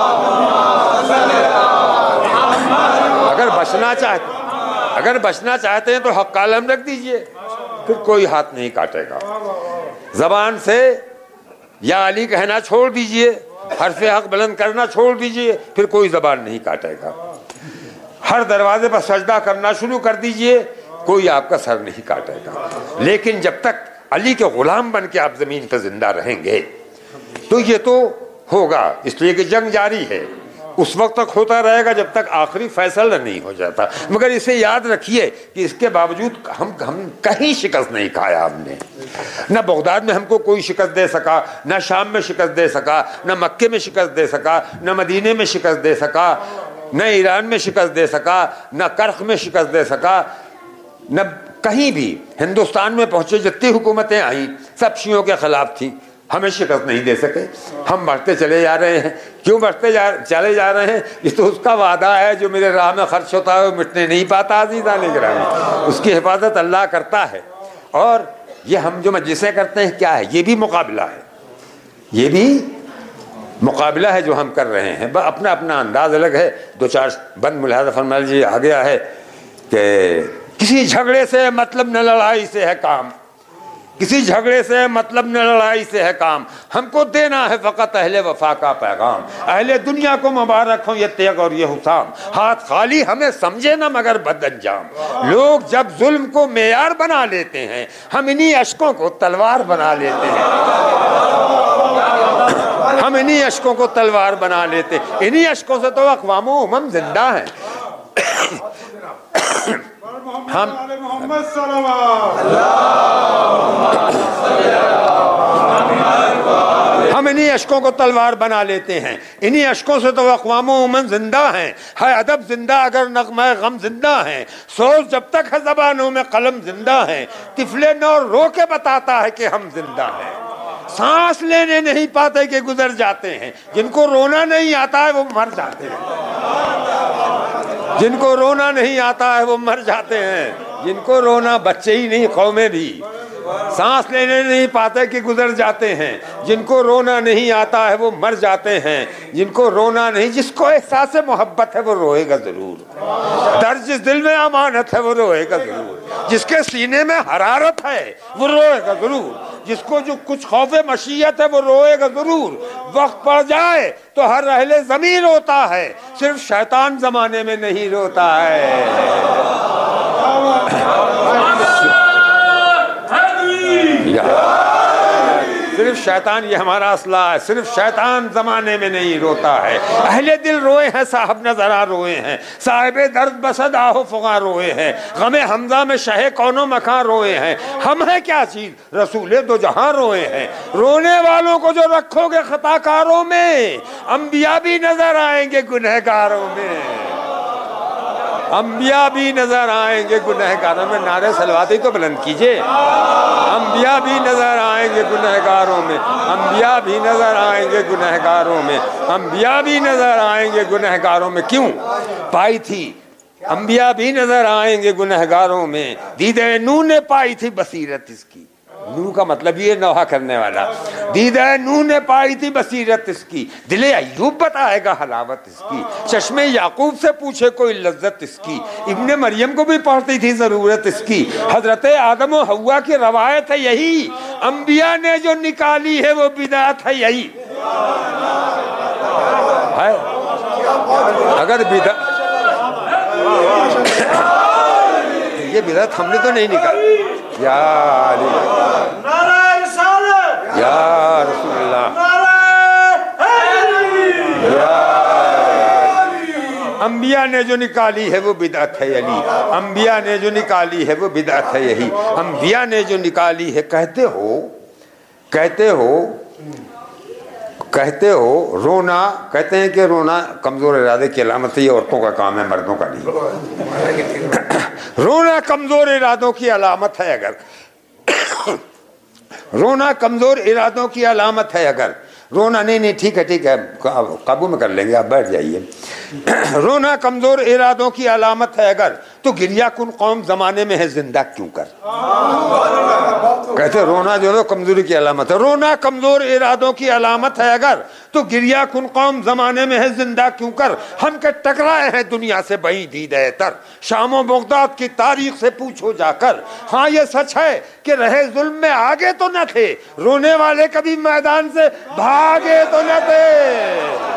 अगर बचना चाहते अगर बचना चाहते हैं तो हक कालम रख दीजिए, फिर कोई हाथ नहीं काटेगा। जबान से या अली कहना छोड़ दीजिए, हर्फ हक बुलंद करना छोड़ दीजिए, फिर कोई जबान नहीं काटेगा। हर दरवाजे पर सजदा करना शुरू कर दीजिए, कोई आपका सर नहीं काटेगा। लेकिन जब तक अली के गुलाम बन के आप जमीन पर जिंदा रहेंगे तो ये तो होगा, इसलिए कि जंग जारी है। उस वक्त तक होता रहेगा जब तक आखिरी फैसला नहीं हो जाता। मगर इसे याद रखिए कि इसके बावजूद हम हम कहीं शिकस्त नहीं खाया हमने। न बगदाद में हमको कोई शिकस्त दे सका, न शाम में शिकस्त दे सका, न मक्के में शिकस्त दे सका, न मदीने में शिकस्त दे सका, न ईरान में शिकस्त दे सका, न कर्क में शिकस्त दे सका, न कहीं भी। हिंदुस्तान में पहुंचे जितनी हुकूमतें आई सब शियों के खिलाफ थी, हमें शिकस्त नहीं दे सके। हम बढ़ते चले जा रहे हैं। क्यों बढ़ते जा चले जा रहे हैं? ये तो उसका वादा है जो मेरे राह में खर्च होता है वो मिटने नहीं पाता। अज़ीज़ान गिरामी, उसकी हिफाजत अल्लाह करता है। और ये हम जो मजलिसें करते हैं क्या है? ये भी मुकाबला है, ये भी मुकाबला है जो हम कर रहे हैं। अपना अपना अंदाज अलग है। दो चार बंद मुलाहिज़ा फरमा लीजिए। आ गया है कि किसी झगड़े से मतलब न लड़ाई से है काम, किसी झगड़े से मतलब न लड़ाई से है काम। हमको देना है फ़कत अहले वफा का पैगाम। अहले दुनिया को मुबारक हो ये तेग और ये हुसाम। हाथ खाली हमें समझे ना मगर बद अंजाम। लोग जब जुल्म को मेयार बना लेते हैं, हम इन्हीं अश्कों को तलवार बना लेते हैं। हम इन्हीं अश्कों को तलवार बना लेते हैं। इन्हीं अश्कों से तो अक़वाम व उमम जिंदा हैं। हम हम इन्हीं अश्कों को तलवार बना लेते हैं। इन्हीं अश्कों से तो अक़वाम व उमम जिंदा हैं। है अदब जिंदा अगर नग़्मा गम जिंदा है। सोच जब तक है ज़बानों में कलम जिंदा है। तिफले नौ रो के बताता है कि हम जिंदा हैं। सांस लेने नहीं पाते कि गुजर जाते हैं। जिनको रोना नहीं आता है वो मर जाते हैं। जिनको रोना नहीं आता है वो मर जाते हैं। जिनको रोना, बच्चे ही नहीं कौमें भी सांस लेने नहीं पाते कि गुजर जाते हैं। जिनको रोना नहीं आता है वो मर जाते हैं। जिनको रोना नहीं, जिसको एहसास मोहब्बत है वो रोएगा जरूर। दर्द जिस दिल में अमानत है वो रोएगा जरूर। जिसके सीने में हरारत है वो रोएगा जरूर। जिसको जो कुछ खौफे मशीयत है वो रोएगा जरूर। वक्त पड़ जाए तो हर अहले जमीन रोता है, सिर्फ शैतान जमाने में नहीं रोता है। सिर्फ शैतान ये हमारा असला है, सिर्फ शैतान जमाने में नहीं रोता है। अहले दिल रोए हैं, साहब नजरा रोए हैं, साहिबे दर्द बसद आहो फुगा रोए हैं, गमे हमजा में शहे कौनो मकान रोए हैं। हम हैं क्या चीज, रसूले दो जहां रोए हैं। रोने वालों को जो रखोगे खताकारों में, अंबिया भी नजर आएंगे गुनहगारों में, अंबिया भी नजर आएंगे गुनहगारों में। नारे सलवाती तो बुलंद कीजिए। अंबिया भी नजर आएंगे गुनहगारों में, अंबिया भी नजर आएंगे गुनहगारों में, अंबिया भी नजर आएंगे गुनहगारों में। क्यों पाई थी अंबिया भी नजर आएंगे गुनहगारों में, दीदे नू ने पाई थी बसीरत इसकी। नू का मतलब ये नौहा करने वाला। दीदा नू ने पाई थी बसीरत इसकी, दिले अय्यूब बताएगा हलावत इसकी, चश्मे याकूब से पूछे कोई लज्जत इसकी, इब्ने मरियम को भी पढ़ती थी जरूरत इसकी। हजरत आदम और हव्वा की रवायत है यही, अंबिया ने जो निकाली है वो बिदात है यही है। अगर बिदा ये बिदात हमने तो नहीं निकाली। या अली, नारे रिसालत, या रसूलुल्लाह, अंबिया ने जो निकाली है वो बिदअत है अली, अंबिया ने जो निकाली है वो बिदअत है यही, अंबिया ने जो निकाली है। कहते हो कहते हो कहते हो रोना, कहते हैं कि रोना कमजोर इरादे की अलामत है, ये औरतों का काम है, मर्दों का नहीं। रोना कमजोर इरादों की अलामत है अगर रोना कमजोर इरादों की अलामत है अगर रोना नहीं नहीं ठीक है ठीक है काबू में कर लेंगे, आप बैठ जाइए। रोना कमजोर इरादों की अलामत है अगर, तो गिरिया कुन कौम जमाने में है जिंदा क्यों कर। कहते रोना जो है कमजोरी की अलामत है, रोना कमजोर इरादों की अलामत है अगर, तो गिरिया कुन कौम जमाने में है जिंदा क्यों कर। हम के टकराए हैं दुनिया से बही दीदे तर, शामो बगदाद की तारीख से पूछो जाकर। हाँ ये सच है कि रहे जुल्म में आगे तो न थे, रोने वाले कभी मैदान से भागे तो न थे।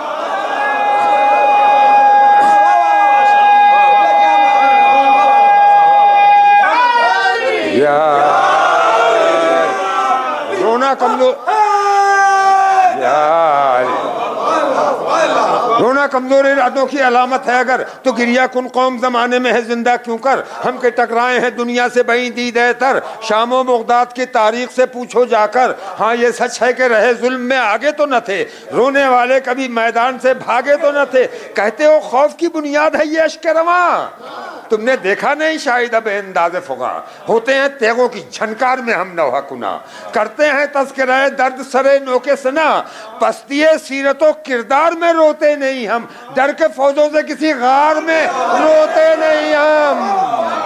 रोना कमजोर रोना कमजोर इरादों की अलामत है अगर, तो गिरिया कुन कौम जमाने में है जिंदा क्यों कर। हम के टकराए हैं दुनिया से बही दीदे तर, शामो बगदाद की तारीख से पूछो जाकर। हाँ ये सच है कि रहे जुल्म में आगे तो न थे, रोने वाले कभी मैदान से भागे तो न थे। कहते हो खौफ की बुनियाद है ये अश्क रवा, तुमने देखा नहीं शायद अब अंदाज़े फुगा, होते हैं तेगों की झनकार में हम नौहा कुना, करते हैं तस्कराए दर्द सरे नोके सना, पस्तिये सीरतो किरदार में रोते नहीं हम, डर के फौजों से किसी गार में रोते नहीं हम।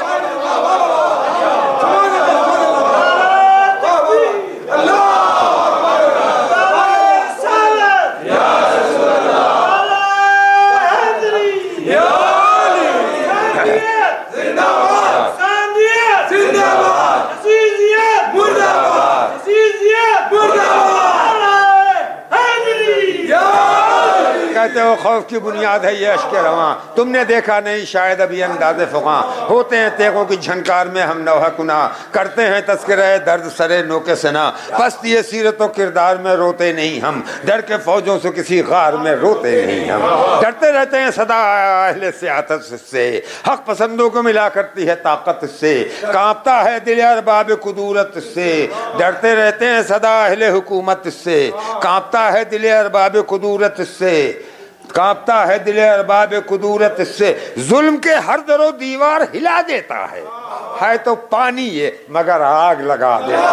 कहते हो खौफ की बुनियाद है ये अश्क रवां, तुमने देखा नहीं शायद अभी अंदाज़े फुक़ा, होते हैं तेगों की झनकार में हम नौहा कुना, करते हैं तस्करे दर्द सरे नोके सना, पस्ती सीरतों किरदार में रोते नहीं हम, डर के फौजों से किसी गार में रोते नहीं हम। डरते रहते हैं सदा अहले सियासत से, हक पसंदों को मिला करती है ताकत से, कांपता है दिल अरबाब कुदूरत से। डरते रहते हैं सदा अहले हुकूमत से, कांपता है दिल अरबाब कुदूरत से, कांपता है दिल अरबाब कुदूरत से। जुल्म के हर दरो दीवार हिला देता है, है तो पानी ये मगर आग लगा देता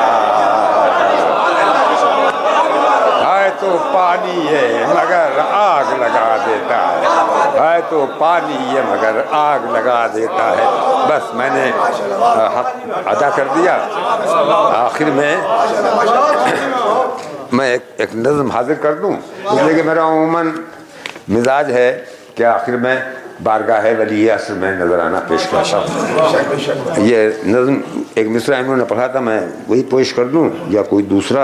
है, है तो पानी ये मगर आग लगा देता है, है तो पानी ये मगर आग लगा देता है। बस मैंने हक अदा कर दिया। आखिर में मैं एक, एक नज़्म हाजिर कर दूं, इसलिए कि मेरा अमूमन मिजाज है कि आखिर में बारगाह वली असर में नजराना पेश करता हूँ। ये नज़्म एक मिसरा इन्होंने पढ़ा था, मैं वही पेश कर दूं या कोई दूसरा।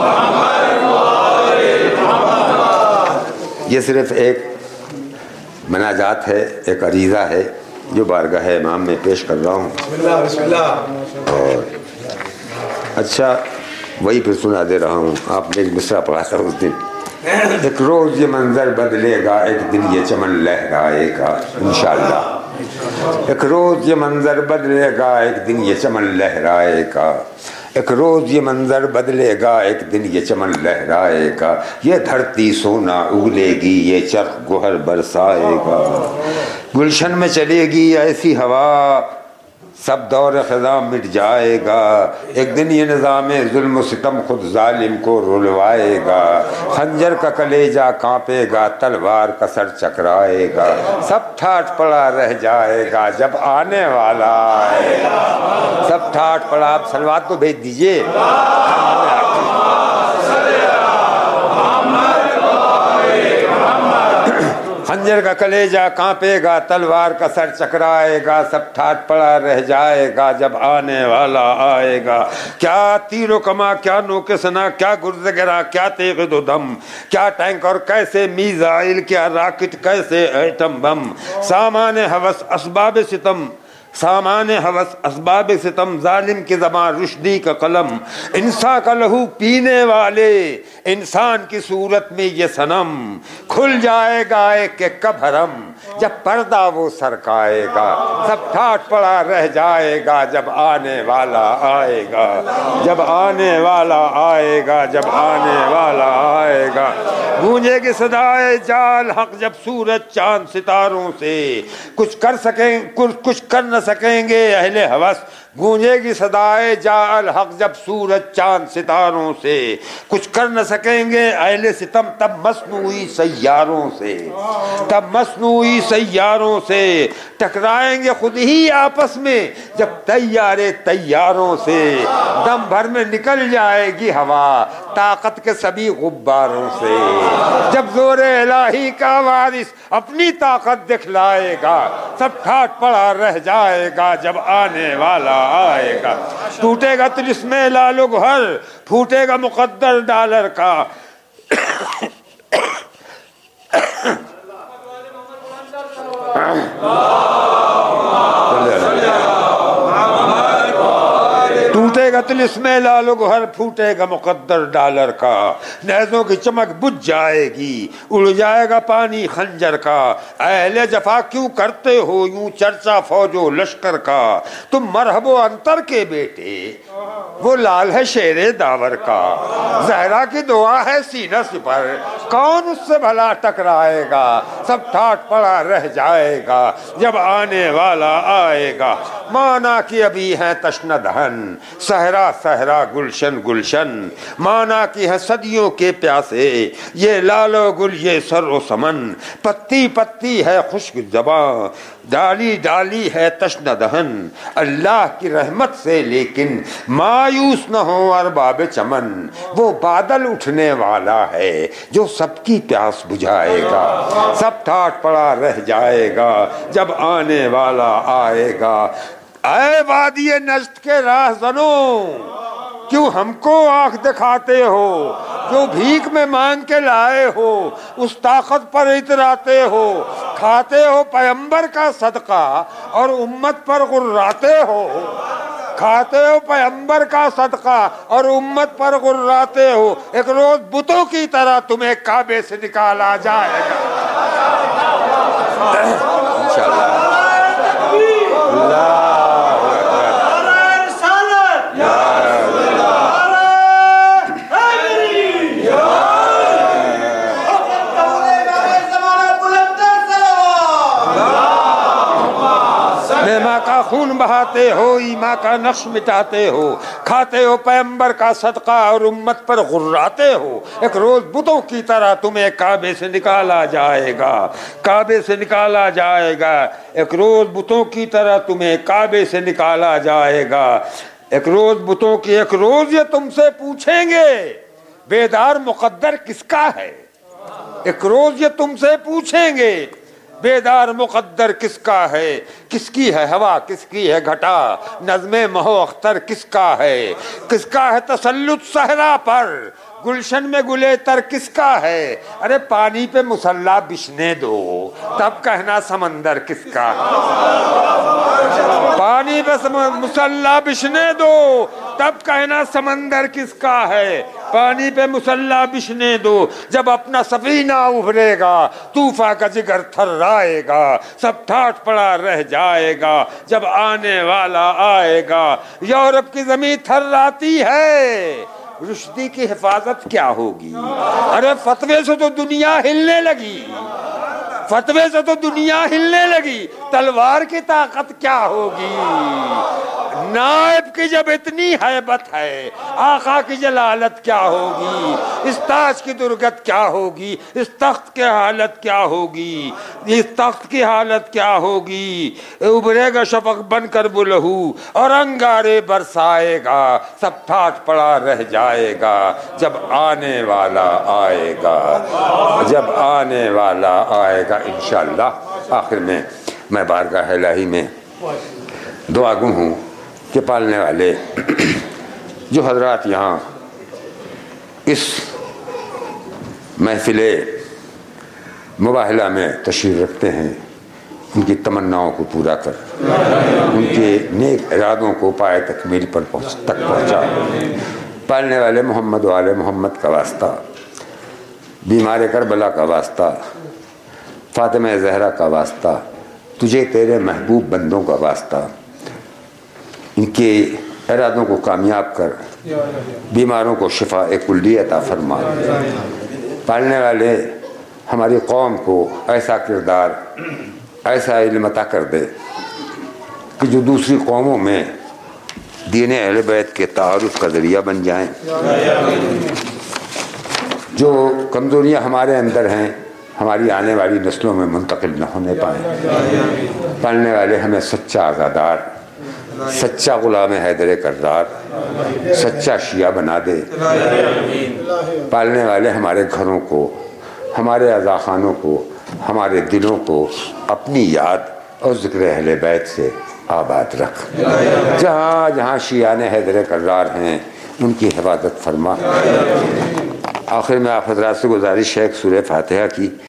ये सिर्फ एक मनाजात है, एक अरीज़ा है जो बारगाह इमाम में पेश कर रहा हूँ। और अच्छा वही फिर सुना दे रहा हूँ। आपने एक मिसरा पढ़ा था उस दिन, एक रोज़ ये मंजर बदलेगा, एक दिन ये चमन लहराएगा इंशाअल्लाह। एक रोज़ ये मंजर बदलेगा, एक दिन ये चमन लहराएगा। एक रोज़ ये मंजर बदलेगा, एक दिन ये चमन लहराएगा। ये धरती सोना उगलेगी, ये चरख गोहर बरसाएगा। गुलशन में चलेगी ऐसी हवा, सब दौर ख़ज़ा मिट जाएगा। एक दिन ये निज़ाम जुल्म सितम खुद जालिम को रुलवाएगा। खंजर का कलेजा कांपेगा, तलवार का सर चकराएगा। सब ठाठ पड़ा रह जाएगा जब आने वाला आएगा। सब ठाठ पड़ा। आप सलवात तो भेज दीजिए। खंजर का कलेजा कांपेगा, तलवार का सर चकराएगा। सब ठाठ पड़ा रह जाएगा जब आने वाला आएगा। क्या तीरो कमा, क्या नोके सना, क्या गुर्ज़ गिरा, क्या तेग़ दो दम, क्या टैंक और कैसे मीज़ाइल, क्या राकेट कैसे एटम बम। सामान हवस असबाब सितम, सामान हवस असबाब सितम, जालिम की ज़बान रुश्दी का कलम। इंसान का लहू पीने वाले, इंसान की सूरत में ये सनम। खुल जाएगा एक एक का भरम, जब पर्दा वो सरकाएगा। सब ठाठ पड़ा रह जाएगा जब आने वाला आएगा। जब आने वाला आएगा, जब आने वाला आएगा। गूंजेगी सदाए जाल हक, जब सूरज चांद सितारों से कुछ कर सकें, कुछ कुछ कर न सकेंगे अहले हवस। गूंजेगी सदाए जाल हक, जब सूरज चांद सितारों से कुछ कर न सकेंगे अहले सितम। तब मस्नूई सैयारों से, तब मस्नूई सैयारों से टकराएंगे खुद ही आपस में। जब तैयारे तैयारों से दम भर में निकल जाएगी हवा, ताकत के सभी गुब्बारों से। जब जोरे इलाही का वारिस अपनी ताकत दिखलाएगा, सब ठाठ पड़ा रह जाएगा जब आने वाला आएगा। टूटेगा तिलिस्मे लालो गोहर, फूटेगा मुकद्दर डॉलर का। टूटेगा तिलिस्मे लालो गोहर, फूटेगा मुकद्दर डॉलर का। नहजों की चमक बुझ जाएगी, उड़ जाएगा पानी खंजर का। अहले जफा क्यों करते हो यूं चर्चा फौजो लश्कर का। तुम मरहबो अंतर के बेटे, वो लाल है शेरे दावर का। जहरा की दुआ है सीना सिपर, कौन उससे भला टकराएगा। सब ठाठ पड़ा रह जाएगा जब आने वाला आएगा। माना कि अभी है तश्न दहन, सहरा सहरा गुलशन गुलशन। माना कि है सदियों के प्यासे, ये लालो गुल ये सरो समन। पत्ती पत्ती है खुश्क ज़बां, डाली डाली है तश्न दहन। अल्लाह की रहमत से लेकिन मायूस न हो अरबाब चमन। वो बादल उठने वाला है जो सबकी प्यास बुझाएगा। सब ठाठ पड़ा रह जाएगा जब आने वाला आएगा। ऐ वादिये नज़्द के राहज़नों, क्यों हमको आंख दिखाते हो। जो भीख में मांग के लाए हो, उस ताकत पर इतराते हो। खाते हो पैगंबर का सदका और उम्मत पर गुर्राते हो। खाते हो पैगंबर का सदका और उम्मत पर गुर्राते हो। एक रोज बुतों की तरह तुम्हें काबे से निकाला जाएगा इंशाअल्लाह। माँ का खून बहाते हो, ईमा का नक्श मिटाते हो। खाते हो पैगंबर का सदका और उम्मत पर गुर्राते हो। एक रोज बुतों की तरह तुम्हें काबे से निकाला जाएगा, काबे से निकाला जाएगा। एक रोज बुतों की तरह तुम्हें काबे से निकाला जाएगा। एक रोज बुतों की, एक रोज ये तुमसे पूछेंगे बेदार मुकद्दर किसका है। एक रोज ये तुमसे पूछेंगे बेदार मुकद्दर किसका है। किसकी है हवा, किसकी है घटा, नज़्मे महो अख्तर किसका है। किसका है तसल्लुत सहरा पर, गुलशन में गुले तर किसका है, अरे पानी पे मुसल्ला बिछने दो तब कहना समंदर किसका। पानी पे मुसल्ला बिछने दो तब कहना समंदर किसका है। पानी पे मुसल्ला बिछने दो, जब अपना सफीना उभरेगा तूफान का जिगर थर्राएगा, सब ठाठ पड़ा रह जाएगा जब आने वाला आएगा। यूरोप की जमीन थर्राती है, रुश्दी की हिफाजत क्या होगी। अरे फतवे से तो दुनिया हिलने लगी, फतवे से तो दुनिया हिलने लगी, तलवार की ताकत क्या होगी। नायब की जब इतनी हैबत है, आका की जलालत क्या होगी। इस ताज की दुर्गत क्या होगी, इस तख्त की हालत क्या होगी, इस तख्त की हालत क्या होगी। उभरेगा शफक बनकर बुलहू और अंगारे बरसाएगा, सब ठाठ पड़ा रह जाएगा जब आने वाला आएगा, जब आने वाला आएगा इंशाअल्लाह। आखिर में मैं बारगाह इलाही में दुआ गो हूँ कि पालने वाले जो हजरात यहाँ इस महफिले मुबाहला में तशरीफ़ रखते हैं, उनकी तमन्नाओं को पूरा कर, उनके नेक इरादों को पाए तकमील पर पहुँच तक पहुँचा। पालने वाले मोहम्मद वाले मोहम्मद का वास्ता, बीमार करबला का वास्ता, फातिमा ज़हरा का वास्ता, तुझे तेरे महबूब बंदों का वास्ता, इनके इरादों को कामयाब कर, बीमारों को शिफा ए कुल्ली अता फरमा। पालने वाले हमारी कौम को ऐसा किरदार, ऐसा इल्म अता कर दे कि जो दूसरी कौमों में दीन अहले बैत के तारुफ का ज़रिया बन जाएं। जो कमज़ोरियाँ हमारे अंदर हैं हमारी आने वाली नस्लों में मुंतकिल न होने पाएँ। पालने वाले हमें सच्चा आज़ादार, सच्चा गुलाम हैदर करदार, सच्चा शिया बना दे। पालने वाले हमारे घरों को, हमारे अज़ाखानों को, हमारे दिलों को अपनी याद और ज़िक्र अहले बैत से आबाद रख। जहाँ जहाँ शियाने हैदर करदार हैं उनकी हिफाजत फरमा। आखिर में आप हज़रात से गुजारिश है सूरह फातिहा की